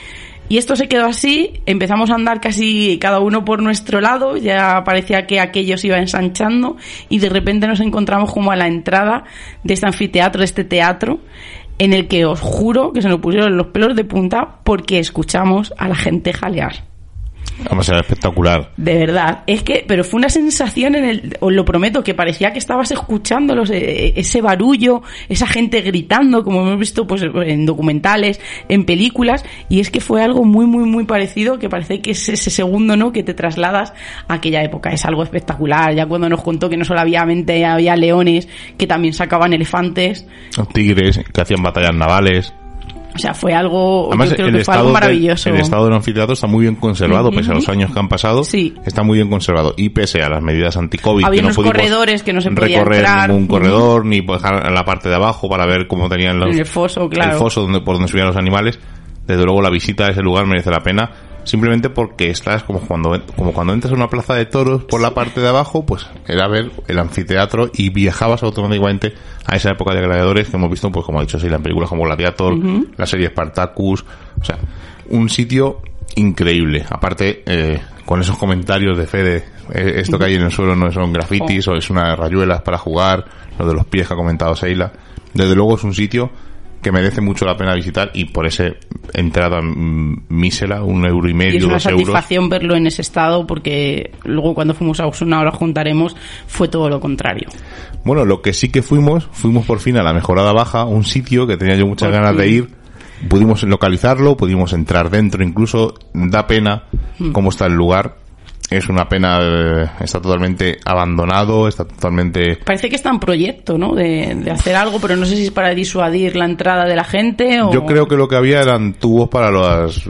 Y esto se quedó así, empezamos a andar casi cada uno por nuestro lado, ya parecía que aquello se iba ensanchando, y de repente nos encontramos como a la entrada de este anfiteatro, de este teatro, en el que os juro que se nos pusieron los pelos de punta porque escuchamos a la gente jalear. Además era espectacular. De verdad, es que, pero fue una sensación os lo prometo, que parecía que estabas escuchándolos, ese barullo, esa gente gritando, como hemos visto pues en documentales, en películas, y es que fue algo muy, muy, muy parecido, que parece que es ese segundo, ¿no?, que te trasladas a aquella época. Es algo espectacular. Ya cuando nos contó que no solamente había leones, que también sacaban elefantes, tigres, que hacían batallas navales. O sea, fue algo, además, yo creo que fue algo maravilloso. El estado del anfiteatro está muy bien conservado, pese a los años que han pasado, sí, está muy bien conservado. Y pese a las medidas anti-COVID, había que no unos pudimos corredores que no se podía recorrer entrar, ningún corredor, ni dejar en la parte de abajo para ver cómo tenían en el foso, claro. El foso por donde subían los animales. Desde luego la visita a ese lugar merece la pena, simplemente porque estás como cuando entras a una plaza de toros por la parte de abajo, pues era ver el anfiteatro y viajabas automáticamente a esa época de gladiadores que hemos visto, pues como ha dicho Sheila, en películas como Gladiator, la serie Spartacus. O sea, un sitio increíble. Aparte, con esos comentarios de Fede, esto que hay en el suelo no son grafitis o es una rayuelas para jugar, lo de los pies que ha comentado Sheila. Desde luego es un sitio que merece mucho la pena visitar, y por esa entrada mísera, 1,5 euros, 2 euros. Y es una satisfacción verlo en ese estado, porque luego cuando fuimos a Osuna, ahora juntaremos, fue todo lo contrario. Bueno, lo que sí que fuimos por fin a la Mejorada Baja, un sitio que tenía yo muchas ganas de ir. Pudimos localizarlo, pudimos entrar dentro, incluso da pena cómo está el lugar. Es una pena, está totalmente abandonado, está totalmente... Parece que está en proyecto, ¿no?, de hacer algo, pero no sé si es para disuadir la entrada de la gente o... Yo creo que lo que había eran tubos para los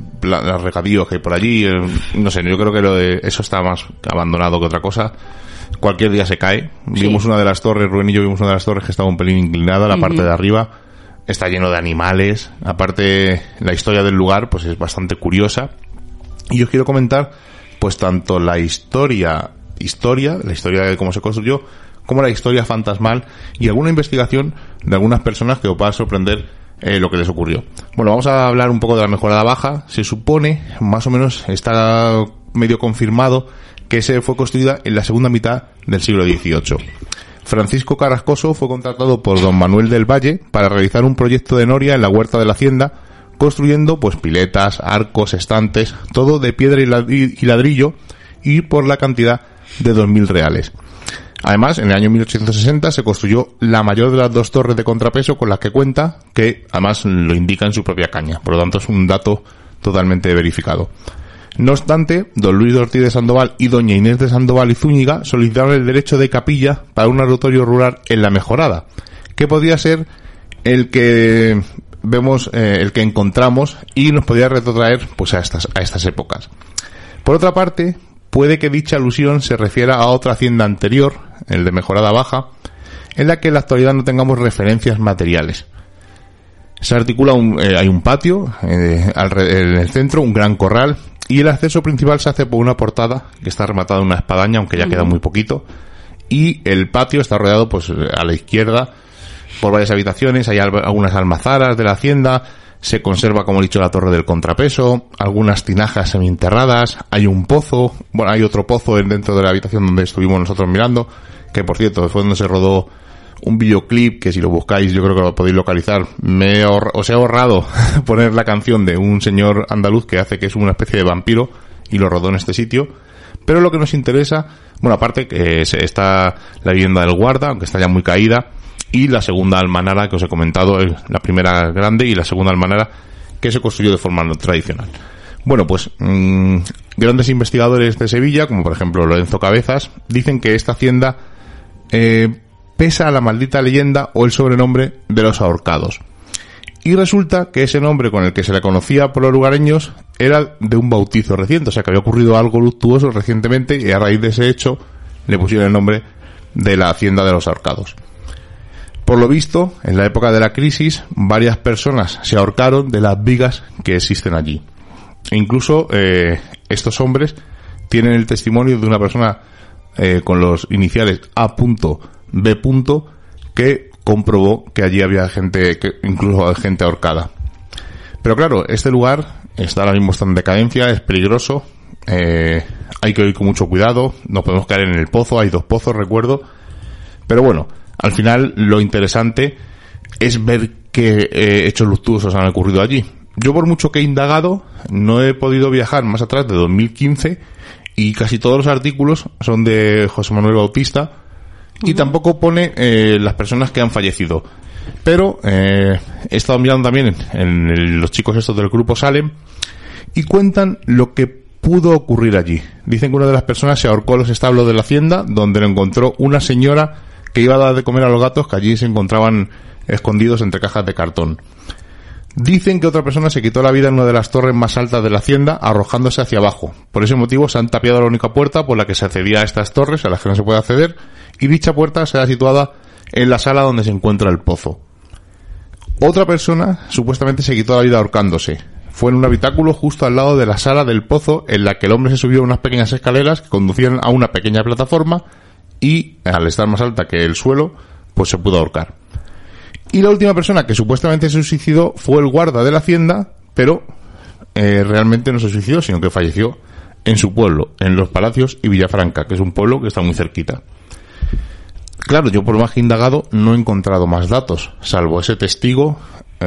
regadíos que hay por allí, no sé, yo creo que eso está más abandonado que otra cosa. Cualquier día se cae. Sí. Vimos una de las torres, Rubén y yo vimos una de las torres que estaba un pelín inclinada, la parte de arriba está lleno de animales. Aparte, la historia del lugar pues es bastante curiosa, y os quiero comentar pues tanto la historia de cómo se construyó, como la historia fantasmal y alguna investigación de algunas personas que os va a sorprender lo que les ocurrió. Bueno, vamos a hablar un poco de la Mejorada Baja. Se supone, más o menos está medio confirmado, que se fue construida en la segunda mitad del siglo XVIII. Francisco Carrascoso fue contratado por don Manuel del Valle para realizar un proyecto de noria en la huerta de la hacienda, construyendo pues piletas, arcos, estantes, todo de piedra y ladrillo, y por la cantidad de 2.000 reales. Además, en el año 1860 se construyó la mayor de las 2 torres de contrapeso con las que cuenta, que además lo indica en su propia caña. Por lo tanto, es un dato totalmente verificado. No obstante, don Luis de Ortiz de Sandoval y doña Inés de Sandoval y Zúñiga solicitaron el derecho de capilla para un oratorio rural en La Mejorada, que podría ser el que vemos, el que encontramos, y nos podría retrotraer pues a estas épocas. Por otra parte, puede que dicha alusión se refiera a otra hacienda anterior, el de Mejorada Baja, en la que en la actualidad no tengamos referencias materiales. Se articula hay un patio en el centro, un gran corral, y el acceso principal se hace por una portada que está rematada en una espadaña, aunque ya queda muy poquito, y el patio está rodeado pues a la izquierda por varias habitaciones. Hay algunas almazaras de la hacienda, se conserva, como he dicho, la torre del contrapeso, algunas tinajas semienterradas, hay un pozo, bueno, hay otro pozo dentro de la habitación donde estuvimos nosotros mirando, que por cierto fue donde se rodó un videoclip que, si lo buscáis, yo creo que lo podéis localizar. Os he ahorrado poner la canción de un señor andaluz que hace que es una especie de vampiro, y lo rodó en este sitio. Pero lo que nos interesa, bueno, aparte que está la vivienda del guarda, aunque está ya muy caída, y la segunda almanara que os he comentado, la primera grande y la segunda almanara que se construyó de forma no tradicional. Bueno, pues grandes investigadores de Sevilla, como por ejemplo Lorenzo Cabezas, dicen que esta hacienda pesa a la maldita leyenda o el sobrenombre de los ahorcados. Y resulta que ese nombre con el que se le conocía por los lugareños era de un bautizo reciente, o sea que había ocurrido algo luctuoso recientemente, y a raíz de ese hecho le pusieron el nombre de la hacienda de los ahorcados. Por lo visto, en la época de la crisis, varias personas se ahorcaron de las vigas que existen allí. E incluso estos hombres tienen el testimonio de una persona con los iniciales A.B. que comprobó que allí había gente, que incluso gente ahorcada. Pero claro, este lugar está ahora mismo en decadencia, es peligroso, hay que ir con mucho cuidado, no podemos caer en el pozo, hay 2 pozos, recuerdo. Pero bueno, al final lo interesante es ver qué hechos luctuosos han ocurrido allí. Yo, por mucho que he indagado, no he podido viajar más atrás de 2015, y casi todos los artículos son de José Manuel Bautista, y tampoco pone las personas que han fallecido. Pero he estado mirando también en los chicos estos del grupo Salem, y cuentan lo que pudo ocurrir allí. Dicen que una de las personas se ahorcó en los establos de la hacienda, donde lo encontró una señora que iba a dar de comer a los gatos que allí se encontraban escondidos entre cajas de cartón. Dicen que otra persona se quitó la vida en una de las torres más altas de la hacienda, arrojándose hacia abajo. Por ese motivo se han tapiado la única puerta por la que se accedía a estas torres, a las que no se puede acceder, y dicha puerta será situada en la sala donde se encuentra el pozo. Otra persona supuestamente se quitó la vida ahorcándose. Fue en un habitáculo justo al lado de la sala del pozo, en la que el hombre se subió a unas pequeñas escaleras que conducían a una pequeña plataforma, y al estar más alta que el suelo, pues se pudo ahorcar. Y la última persona que supuestamente se suicidó fue el guarda de la hacienda, pero realmente no se suicidó, sino que falleció en su pueblo, en Los Palacios y Villafranca, que es un pueblo que está muy cerquita. Claro, yo por más que he indagado no he encontrado más datos, salvo ese testigo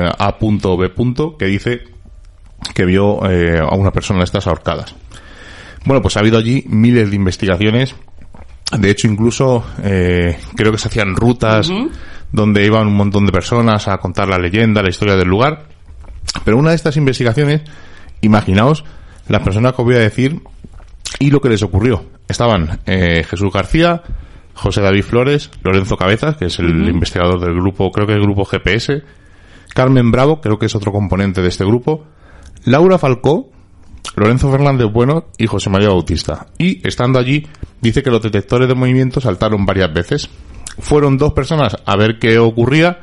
A.B. que dice que vio a una persona de estas ahorcadas. Bueno, pues ha habido allí miles de investigaciones. De hecho, incluso creo que se hacían rutas donde iban un montón de personas a contar la leyenda, la historia del lugar. Pero una de estas investigaciones, imaginaos las personas que os voy a decir y lo que les ocurrió. Estaban Jesús García, José David Flores, Lorenzo Cabezas, que es el investigador del grupo, creo que es el grupo GPS, Carmen Bravo, creo que es otro componente de este grupo, Laura Falcó, Lorenzo Fernández Bueno y José María Bautista. Y estando allí, dice que los detectores de movimiento saltaron varias veces. Fueron 2 personas a ver qué ocurría,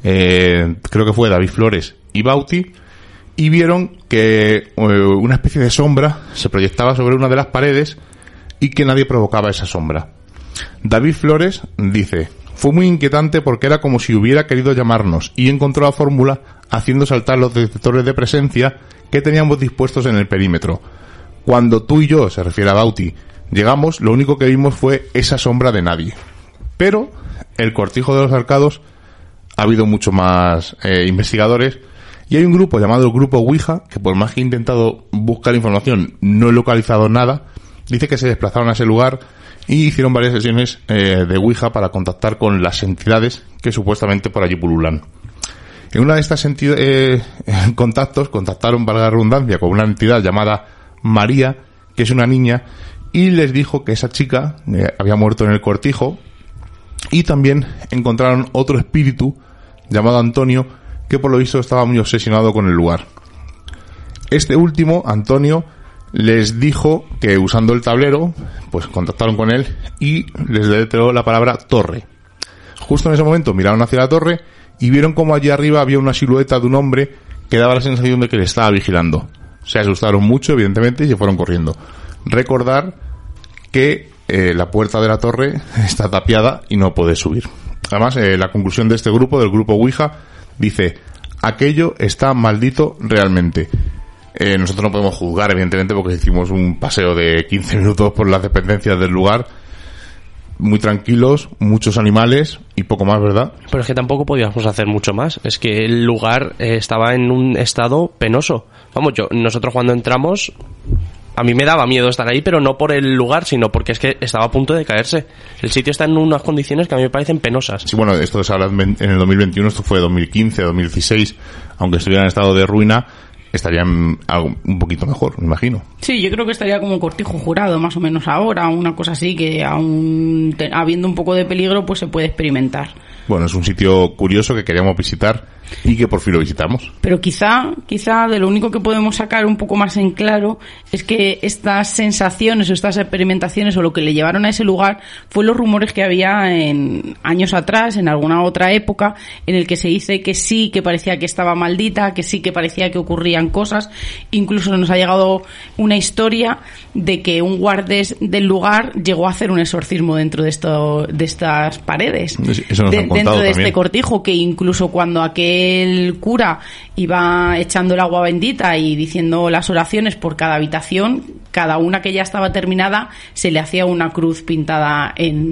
creo que fue David Flores y Bauti, y vieron que una especie de sombra se proyectaba sobre una de las paredes y que nadie provocaba esa sombra. David Flores dice: fue muy inquietante porque era como si hubiera querido llamarnos, y encontró la fórmula haciendo saltar los detectores de presencia que teníamos dispuestos en el perímetro. Cuando tú y yo, se refiere a Bauti, llegamos, lo único que vimos fue esa sombra de nadie. Pero el cortijo de los ahorcados ha habido mucho más investigadores, y hay un grupo llamado el Grupo Ouija, que por más que he intentado buscar información no he localizado nada, Dice que se desplazaron a ese lugar y hicieron varias sesiones de Ouija para contactar con las entidades que supuestamente por allí pululan. En una de estas contactaron, valga la redundancia, con una entidad llamada María, que es una niña, y les dijo que esa chica había muerto en el cortijo, y también encontraron otro espíritu llamado Antonio, que por lo visto estaba muy obsesionado con el lugar. Este último, Antonio, les dijo que usando el tablero, pues contactaron con él y les deletreó la palabra torre. Justo en ese momento miraron hacia la torre y vieron como allí arriba había una silueta de un hombre que daba la sensación de que le estaba vigilando. Se asustaron mucho, evidentemente, y se fueron corriendo. Recordar que la puerta de la torre está tapiada y no puede subir. Además, la conclusión de este grupo, del grupo Ouija, dice: aquello está maldito realmente. Nosotros no podemos juzgar, evidentemente, porque hicimos un paseo de 15 minutos por las dependencias del lugar, muy tranquilos, muchos animales y poco más, ¿verdad? Pero es que tampoco podíamos hacer mucho más. Es que el lugar estaba en un estado penoso. Vamos, nosotros cuando entramos, a mí me daba miedo estar ahí, pero no por el lugar, sino porque es que estaba a punto de caerse. El sitio está en unas condiciones que a mí me parecen penosas. Sí, bueno, esto es ahora en el 2021, esto fue 2015, 2016, aunque estuviera en estado de ruina, estaría un poquito mejor, me imagino. Sí, yo creo que estaría como Cortijo Jurado, más o menos ahora, una cosa así, que aún habiendo un poco de peligro, pues se puede experimentar. Bueno, es un sitio curioso que queríamos visitar y que por fin lo visitamos. Pero quizá de lo único que podemos sacar un poco más en claro es que estas sensaciones o estas experimentaciones o lo que le llevaron a ese lugar fue los rumores que había en años atrás, en alguna otra época, en el que se dice que sí, que parecía que estaba maldita, que sí, que parecía que ocurrían cosas. Incluso nos ha llegado una historia de que un guardés del lugar llegó a hacer un exorcismo dentro de estas paredes. Eso nos han contado dentro de también. Este cortijo, que incluso cuando aquel cura iba echando el agua bendita y diciendo las oraciones por cada habitación, cada una que ya estaba terminada se le hacía una cruz pintada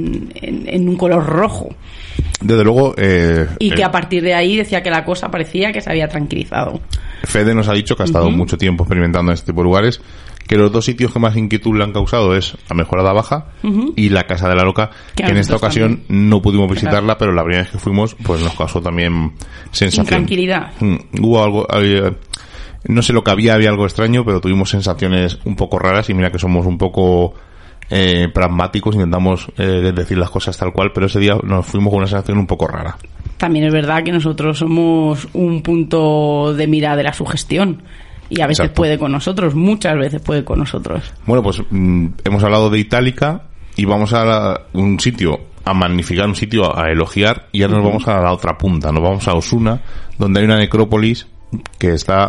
en un color rojo. Desde luego... y que a partir de ahí decía que la cosa parecía que se había tranquilizado. Fede nos ha dicho que ha estado mucho tiempo experimentando en este tipo de lugares, que los dos sitios que más inquietud le han causado es la Mejorada Baja y la Casa de la Loca, que en esta ocasión no pudimos visitarla, pero la primera vez que fuimos pues nos causó también sensación. Intranquilidad. Hubo algo... no sé lo que había algo extraño, pero tuvimos sensaciones un poco raras, y mira que somos un poco pragmáticos, intentamos decir las cosas tal cual, pero ese día nos fuimos con una sensación un poco rara. También es verdad que nosotros somos un punto de mira de la sugestión. Y a veces Exacto. puede con nosotros, muchas veces puede con nosotros. Bueno, pues hemos hablado de Itálica y vamos a un sitio, a magnificar un sitio, a elogiar, y ahora nos vamos a la otra punta, nos vamos a Osuna, donde hay una necrópolis que está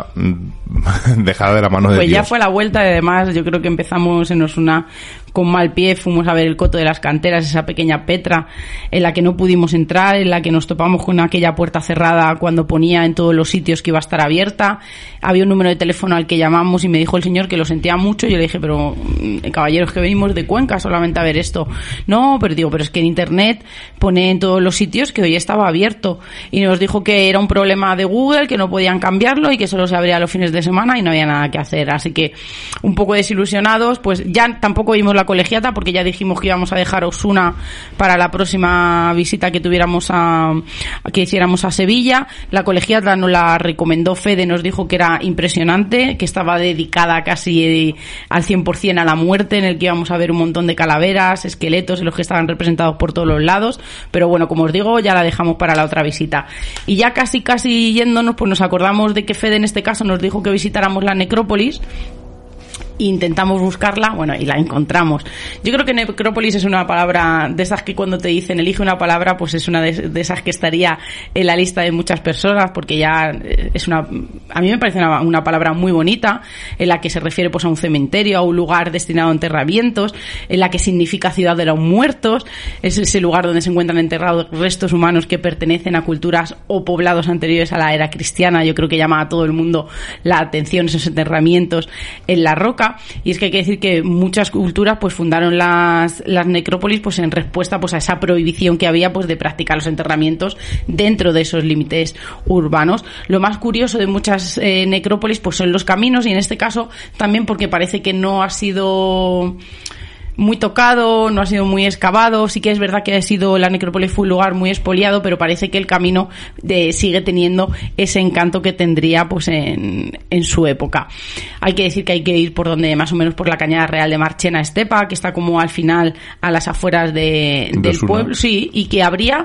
dejada de la mano de Pues Dios. ya fue la vuelta, y además yo creo que empezamos en Osuna con mal pie, fuimos a ver el Coto de las Canteras, esa pequeña Petra en la que no pudimos entrar, en la que nos topamos con aquella puerta cerrada cuando ponía en todos los sitios que iba a estar abierta. Había un número de teléfono al que llamamos y me dijo el señor que lo sentía mucho, y yo le dije, pero caballeros, que venimos de Cuenca solamente a ver esto. No, pero digo, pero es que en internet pone en todos los sitios que hoy estaba abierto, y nos dijo que era un problema de Google, que no podían cambiarlo y que solo se abría los fines de semana y no había nada que hacer. Así que un poco desilusionados, pues ya tampoco vimos la colegiata, porque ya dijimos que íbamos a dejar Osuna para la próxima visita que tuviéramos que hiciéramos a Sevilla. La colegiata nos la recomendó Fede, nos dijo que era impresionante, que estaba dedicada casi al 100% a la muerte, en el que íbamos a ver un montón de calaveras, esqueletos, en los que estaban representados por todos los lados. Pero bueno, como os digo, ya la dejamos para la otra visita. Y ya casi yéndonos, pues nos acordamos de que Fede en este caso nos dijo que visitáramos la necrópolis. Intentamos buscarla, bueno, y la encontramos. Yo creo que necrópolis es una palabra de esas que cuando te dicen elige una palabra, pues es una de esas que estaría en la lista de muchas personas, porque ya es a mí me parece una palabra muy bonita, en la que se refiere pues a un cementerio, a un lugar destinado a enterramientos, en la que significa ciudad de los muertos. Es ese lugar donde se encuentran enterrados restos humanos que pertenecen a culturas o poblados anteriores a la era cristiana. Yo creo que llama a todo el mundo la atención esos enterramientos en la roca. Y es que hay que decir que muchas culturas pues fundaron las necrópolis pues en respuesta pues a esa prohibición que había pues de practicar los enterramientos dentro de esos límites urbanos. Lo más curioso de muchas necrópolis pues son los caminos, y en este caso también porque parece que no ha sido muy tocado, no ha sido muy excavado. Sí que es verdad que la necrópolis fue un lugar muy expoliado, pero parece que el camino sigue teniendo ese encanto que tendría pues en su época. Hay que decir que hay que ir por donde, más o menos por la Cañada Real de Marchena Estepa, que está como al final, a las afueras del pueblo, sí, y que habría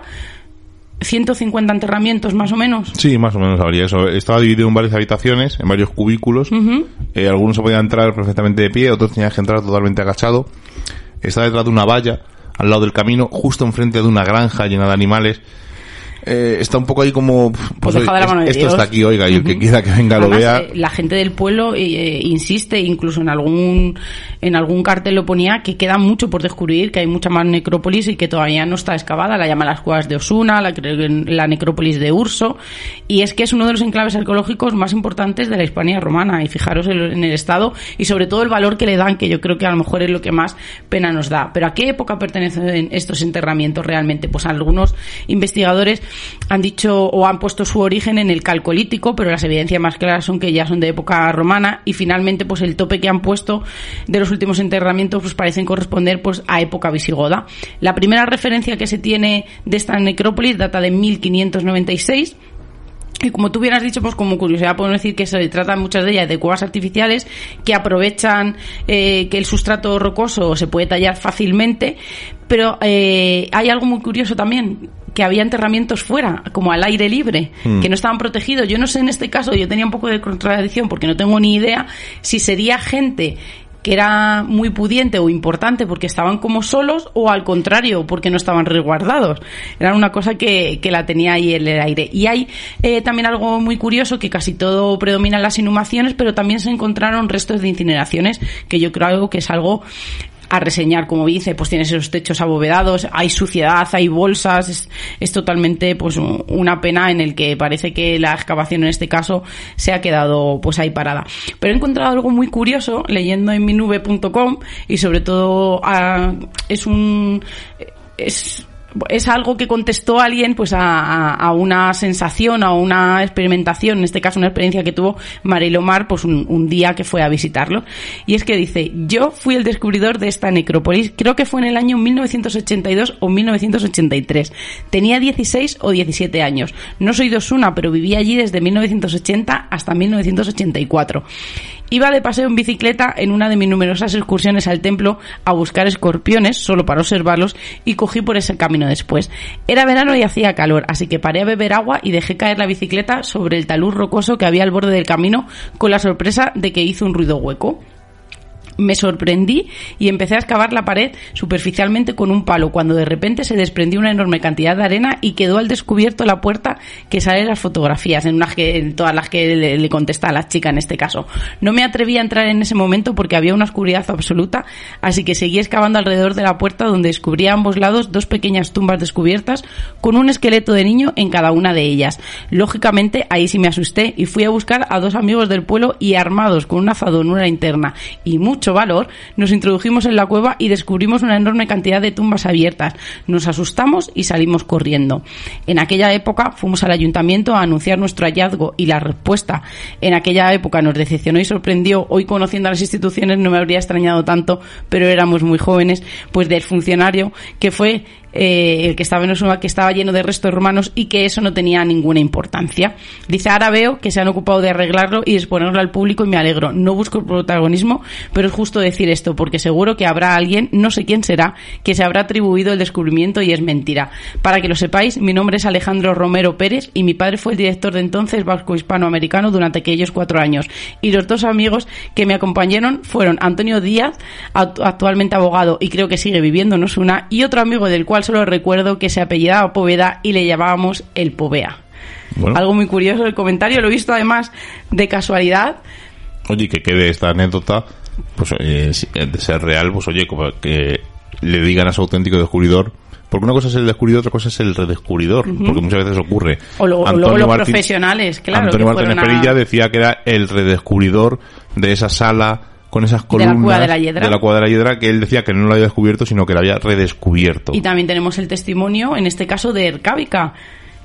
150 enterramientos más o menos. Sí, más o menos habría eso. Estaba dividido en varias habitaciones, en varios cubículos. Algunos se podían entrar perfectamente de pie, otros tenían que entrar totalmente agachado. Está detrás de una valla, al lado del camino, justo enfrente de una granja llena de animales. Está un poco ahí como pues esto Dios. Está aquí, oiga, y el que quiera que venga además, lo vea. La gente del pueblo insiste, incluso en algún cartel lo ponía, que queda mucho por descubrir, que hay mucha más necrópolis y que todavía no está excavada. La llaman las cuevas de Osuna, la necrópolis de Urso, y es que es uno de los enclaves arqueológicos más importantes de la Hispania romana, y fijaros en el estado y sobre todo el valor que le dan, que yo creo que a lo mejor es lo que más pena nos da. Pero ¿a qué época pertenecen estos enterramientos realmente? Pues algunos investigadores han dicho o han puesto su origen en el Calcolítico, pero las evidencias más claras son que ya son de época romana, y finalmente pues el tope que han puesto de los últimos enterramientos pues parecen corresponder pues a época visigoda. La primera referencia que se tiene de esta necrópolis data de 1596. Y como tú hubieras dicho, pues como curiosidad podemos decir que se tratan muchas de ellas de cuevas artificiales que aprovechan que el sustrato rocoso se puede tallar fácilmente, pero hay algo muy curioso también, que había enterramientos fuera, como al aire libre, que no estaban protegidos. Yo no sé en este caso, yo tenía un poco de contradicción porque no tengo ni idea si sería gente que era muy pudiente o importante porque estaban como solos, o al contrario, porque no estaban resguardados. Era una cosa que la tenía ahí en el aire. Y hay también algo muy curioso, que casi todo predominan las inhumaciones, pero también se encontraron restos de incineraciones, que yo creo que es algo a reseñar. Como dice, pues tienes esos techos abovedados, hay suciedad, hay bolsas, es totalmente pues una pena, en el que parece que la excavación en este caso se ha quedado pues ahí parada. Pero he encontrado algo muy curioso leyendo en minube.com, y sobre todo es algo que contestó alguien pues a una sensación, a una experimentación, en este caso una experiencia que tuvo Marilomar pues un día que fue a visitarlo. Y es que dice: yo fui el descubridor de esta necrópolis, creo que fue en el año 1982 o 1983. Tenía 16 o 17 años. No soy de Osuna, pero viví allí desde 1980 hasta 1984. Iba de paseo en bicicleta en una de mis numerosas excursiones al templo a buscar escorpiones, solo para observarlos, y cogí por ese camino después. Era verano y hacía calor, así que paré a beber agua y dejé caer la bicicleta sobre el talud rocoso que había al borde del camino, con la sorpresa de que hizo un ruido hueco. Me sorprendí y empecé a excavar la pared superficialmente con un palo, cuando de repente se desprendió una enorme cantidad de arena y quedó al descubierto la puerta que sale en las fotografías, en todas las que le contesta a la chica en este caso. No me atreví a entrar en ese momento porque había una oscuridad absoluta, así que seguí excavando alrededor de la puerta, donde descubrí a ambos lados dos pequeñas tumbas descubiertas con un esqueleto de niño en cada una de ellas. Lógicamente ahí sí me asusté y fui a buscar a dos amigos del pueblo, y armados con un azadón, una linterna y mucho valor, nos introdujimos en la cueva y descubrimos una enorme cantidad de tumbas abiertas. Nos asustamos y salimos corriendo. En aquella época fuimos al ayuntamiento a anunciar nuestro hallazgo, y la respuesta en aquella época nos decepcionó y sorprendió. Hoy, conociendo a las instituciones, no me habría extrañado tanto, pero éramos muy jóvenes, pues del funcionario que fue el que estaba en Osuna, que estaba lleno de restos romanos, y que eso no tenía ninguna importancia. Dice: ahora veo que se han ocupado de arreglarlo y exponerlo al público y me alegro. No busco protagonismo, pero es justo decir esto porque seguro que habrá alguien, no sé quién será, que se habrá atribuido el descubrimiento y es mentira. Para que lo sepáis, mi nombre es Alejandro Romero Pérez y mi padre fue el director de entonces Vasco Hispanoamericano durante aquellos 4 años, y los 2 amigos que me acompañaron fueron Antonio Díaz, actualmente abogado y creo que sigue viviendo en Osuna, y otro amigo del cual solo recuerdo que se apellidaba Poveda y le llamábamos el Povea. Bueno. Algo muy curioso el comentario, lo he visto además de casualidad. Oye, que quede esta anécdota, pues de ser real, pues oye, como que le digan a su auténtico descubridor, porque una cosa es el descubridor, otra cosa es el redescubridor, porque muchas veces ocurre. O luego los profesionales, claro. Antonio Martínez Perilla decía que era el redescubridor de esa sala con esas columnas de la Cueva de la Hiedra, que él decía que no lo había descubierto, sino que lo había redescubierto. Y también tenemos el testimonio, en este caso, de Ercábica,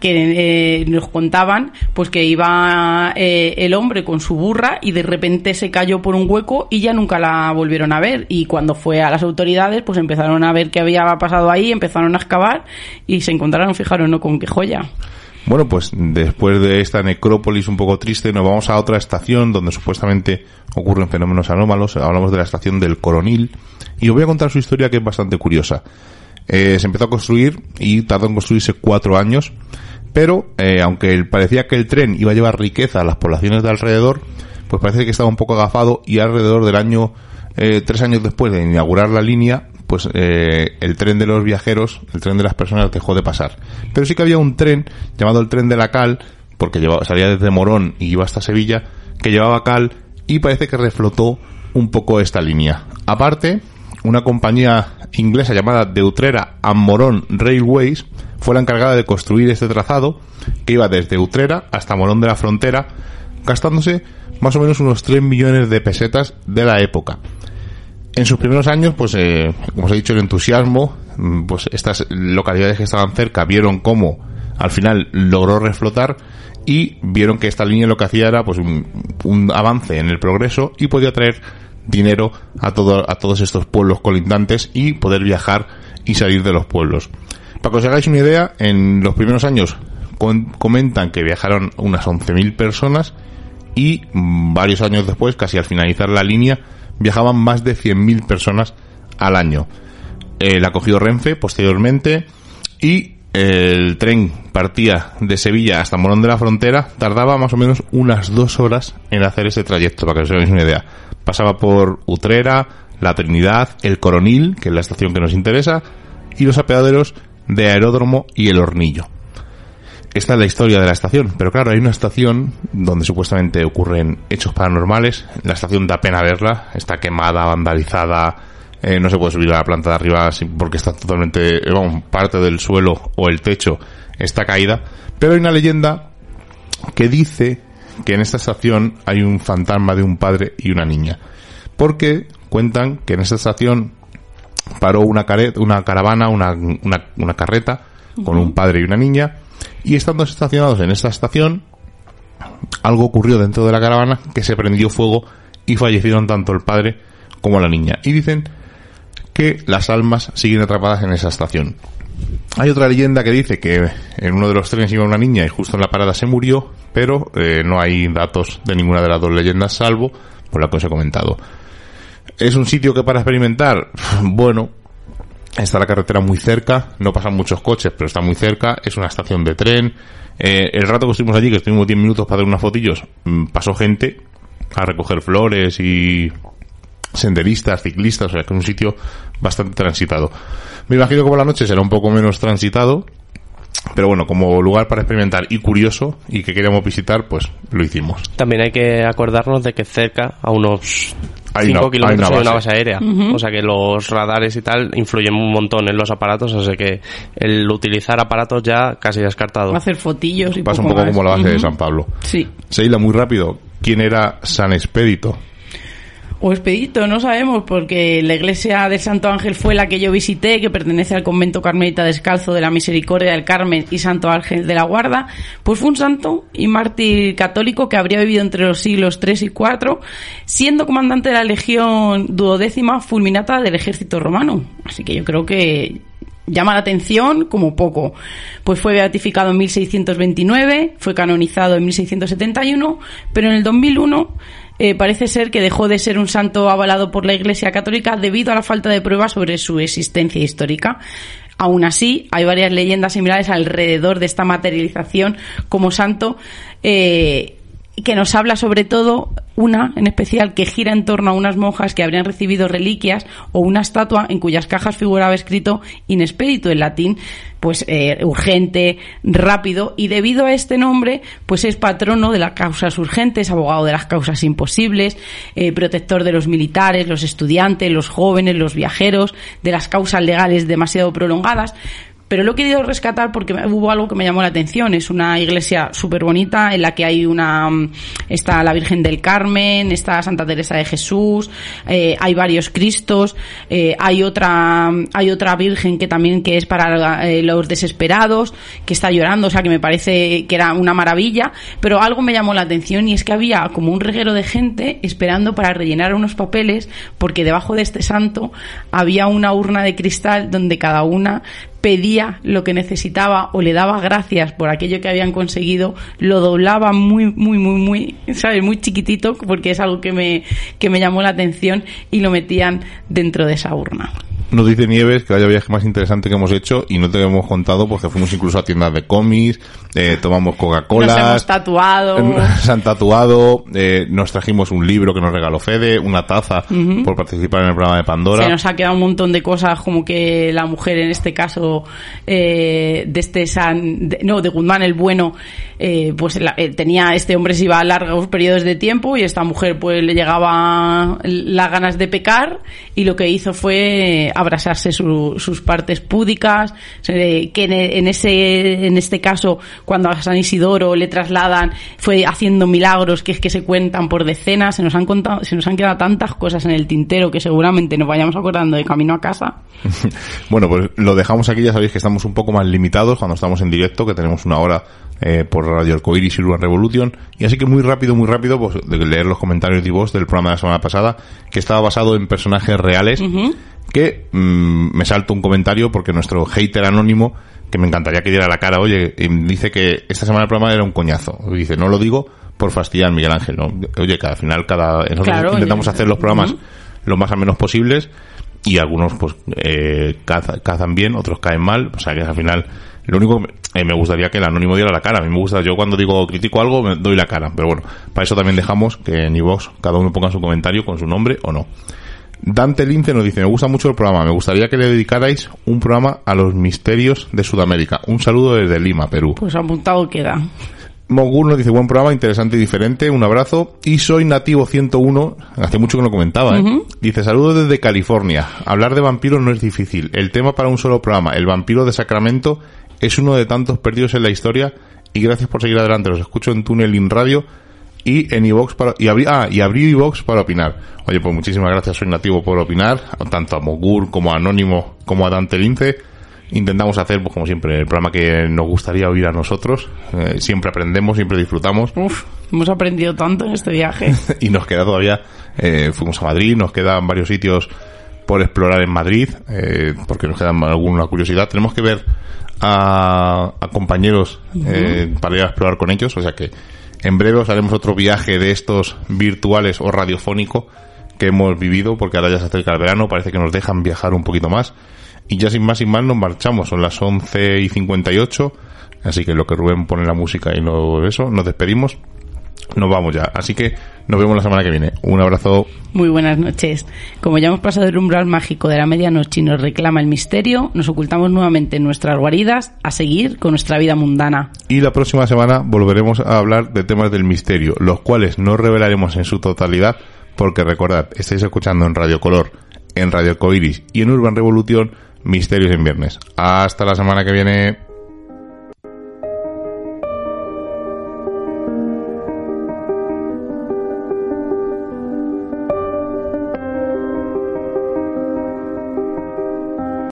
que nos contaban pues que iba el hombre con su burra y de repente se cayó por un hueco y ya nunca la volvieron a ver, y cuando fue a las autoridades pues empezaron a ver qué había pasado ahí, empezaron a excavar y se encontraron, fijaros, no con qué joya. Bueno, pues después de esta necrópolis un poco triste, nos vamos a otra estación donde supuestamente ocurren fenómenos anómalos. Hablamos de la estación del Coronil y os voy a contar su historia, que es bastante curiosa. Se empezó a construir y tardó en construirse 4 años, pero aunque parecía que el tren iba a llevar riqueza a las poblaciones de alrededor, pues parece que estaba un poco agafado, y alrededor del año 3 años después de inaugurar la línea, pues el tren de los viajeros, el tren de las personas, dejó de pasar. Pero sí que había un tren llamado el tren de la cal, porque salía desde Morón y iba hasta Sevilla, que llevaba cal, y parece que reflotó un poco esta línea. Aparte, una compañía inglesa llamada de Utrera and Morón Railways fue la encargada de construir este trazado, que iba desde Utrera hasta Morón de la Frontera, gastándose más o menos unos 3 millones de pesetas de la época. En sus primeros años, pues como os he dicho, el entusiasmo, pues estas localidades que estaban cerca vieron cómo al final logró reflotar, y vieron que esta línea lo que hacía era pues un avance en el progreso y podía traer dinero a todos estos pueblos colindantes y poder viajar y salir de los pueblos. Para que os hagáis una idea, en los primeros años comentan que viajaron unas 11.000 personas, y varios años después, casi al finalizar la línea, viajaban más de 100.000 personas al año. La ha cogido Renfe posteriormente, y el tren partía de Sevilla hasta Morón de la Frontera, tardaba más o menos unas 2 horas en hacer ese trayecto, para que os hagáis una idea. Pasaba por Utrera, La Trinidad, el Coronil, que es la estación que nos interesa, y los apeaderos de Aeródromo y El Hornillo. Esta es la historia de la estación, pero claro, hay una estación donde supuestamente ocurren hechos paranormales. La estación da pena verla, está quemada, vandalizada, no se puede subir a la planta de arriba porque está totalmente, parte del suelo o el techo está caída. Pero hay una leyenda que dice que en esta estación hay un fantasma de un padre y una niña, porque cuentan que en esta estación paró una caravana, una carreta con un padre y una niña, y estando estacionados en esta estación, algo ocurrió dentro de la caravana, que se prendió fuego y fallecieron tanto el padre como la niña, y dicen que las almas siguen atrapadas en esa estación. Hay otra leyenda que dice que en uno de los trenes iba una niña y justo en la parada se murió, pero no hay datos de ninguna de las dos leyendas, salvo por la que os he comentado. ¿Es un sitio que para experimentar? Bueno, está la carretera muy cerca, no pasan muchos coches, pero está muy cerca, es una estación de tren. El rato que estuvimos allí, que estuvimos 10 minutos para dar unas fotillos, pasó gente a recoger flores y senderistas, ciclistas, o sea que es un sitio bastante transitado. Me imagino que por la noche será un poco menos transitado, pero bueno, como lugar para experimentar y curioso y que queríamos visitar, pues lo hicimos. También hay que acordarnos de que cerca, a unos 5 kilómetros, hay una base aérea. O sea que los radares y tal influyen un montón en los aparatos, así que el utilizar aparatos ya casi descartado. Hacer fotillos y pasa un poco más como la base de San Pablo. Sí. Seila, muy rápido, ¿quién era San Expedito? O Expedito, no sabemos, porque la iglesia de Santo Ángel fue la que yo visité, que pertenece al convento carmelita descalzo de la Misericordia del Carmen y Santo Ángel de la Guarda. Pues fue un santo y mártir católico que habría vivido entre los siglos III y IV, siendo comandante de la Legión Duodécima Fulminata del ejército romano. Así que yo creo que llama la atención como poco. Pues fue beatificado en 1629, fue canonizado en 1671, pero en el 2001 parece ser que dejó de ser un santo avalado por la Iglesia Católica debido a la falta de pruebas sobre su existencia histórica. Aún así, hay varias leyendas similares alrededor de esta materialización como santo, que nos habla sobre todo una en especial que gira en torno a unas monjas que habrían recibido reliquias, o una estatua en cuyas cajas figuraba escrito in expedito en latín, pues urgente, rápido, y debido a este nombre pues es patrono de las causas urgentes, abogado de las causas imposibles, protector de los militares, los estudiantes, los jóvenes, los viajeros, de las causas legales demasiado prolongadas. pero lo he querido rescatar porque hubo algo que me llamó la atención. Es una iglesia súper bonita en la que hay está la Virgen del Carmen, está Santa Teresa de Jesús, hay varios Cristos, hay otra Virgen que también que es para los desesperados, que está llorando, o sea que me parece que era una maravilla, pero algo me llamó la atención y es que había como un reguero de gente esperando para rellenar unos papeles, porque debajo de este santo había una urna de cristal donde cada una pedía lo que necesitaba o le daba gracias por aquello que habían conseguido, lo doblaba muy, ¿sabes? Muy chiquitito, porque es algo que me llamó la atención, y lo metían dentro de esa urna. Nos dice Nieves que vaya viaje más interesante que hemos hecho y no te hemos contado porque fuimos incluso a tiendas de cómics, tomamos Coca-Cola. Nos hemos tatuado. Se han tatuado, nos trajimos un libro que nos regaló Fede, una taza por participar en el programa de Pandora. Se nos ha quedado un montón de cosas, como que la mujer en este caso de Guzmán el Bueno, pues tenía, este hombre se iba a largos periodos de tiempo y esta mujer pues le llegaba las ganas de pecar y lo que hizo fue abrasarse sus partes púdicas, que en este caso cuando a San Isidoro le trasladan fue haciendo milagros que es que se cuentan por decenas. Se nos han quedado tantas cosas en el tintero que seguramente nos vayamos acordando de camino a casa. Bueno, pues lo dejamos aquí. Ya sabéis que estamos un poco más limitados cuando estamos en directo, que tenemos una hora por Radio Arcoiris y Urban Revolution, y así que muy rápido pues de leer los comentarios de voz del programa de la semana pasada, que estaba basado en personajes reales. Que me salto un comentario porque nuestro hater anónimo, que me encantaría que diera la cara, oye, dice que esta semana el programa era un coñazo. Dice, no lo digo por fastidiar, Miguel Ángel, ¿no? Oye, que al final nosotros claro, intentamos hacer los programas lo más o menos posibles, y algunos pues cazan bien, otros caen mal, o sea que al final lo único me gustaría que el anónimo diera la cara. A mí me gusta, yo cuando critico algo me doy la cara, pero bueno, para eso también dejamos que en iVoox cada uno ponga su comentario con su nombre o no. Dante Lince nos dice, me gusta mucho el programa, me gustaría que le dedicarais un programa a los misterios de Sudamérica. Un saludo desde Lima, Perú. Pues apuntado queda. Mogur nos dice, buen programa, interesante y diferente, un abrazo. Y soy nativo 101, hace mucho que no comentaba, Dice, saludos desde California. Hablar de vampiros no es difícil. El tema para un solo programa, el vampiro de Sacramento, es uno de tantos perdidos en la historia, y gracias por seguir adelante. Los escucho en Tuneling Radio y en iVoox y abrí iVoox para opinar. Oye, pues muchísimas gracias, soy nativo, por opinar, tanto a Mogur como a Anónimo como a Dante Lince. Intentamos hacer, pues como siempre, el programa que nos gustaría oír a nosotros. Siempre aprendemos, siempre disfrutamos. Hemos aprendido tanto en este viaje. Y nos queda todavía, fuimos a Madrid, nos quedan varios sitios por explorar en Madrid, porque nos queda alguna curiosidad. Tenemos que ver a compañeros para ir a explorar con ellos, o sea que en breve os haremos otro viaje de estos virtuales o radiofónico que hemos vivido, porque ahora ya se acerca el verano, parece que nos dejan viajar un poquito más. Y ya sin más nos marchamos, son las 11:58, así que lo que Rubén pone la música y nos despedimos, nos vamos ya. Así que nos vemos la semana que viene. Un abrazo. Muy buenas noches. Como ya hemos pasado el umbral mágico de la medianoche y nos reclama el misterio, nos ocultamos nuevamente en nuestras guaridas a seguir con nuestra vida mundana. Y la próxima semana volveremos a hablar de temas del misterio, los cuales no revelaremos en su totalidad, porque recordad, estáis escuchando en Radio Color, en Radio Arcoiris y en Urban Revolution, Misterios en Viernes. Hasta la semana que viene.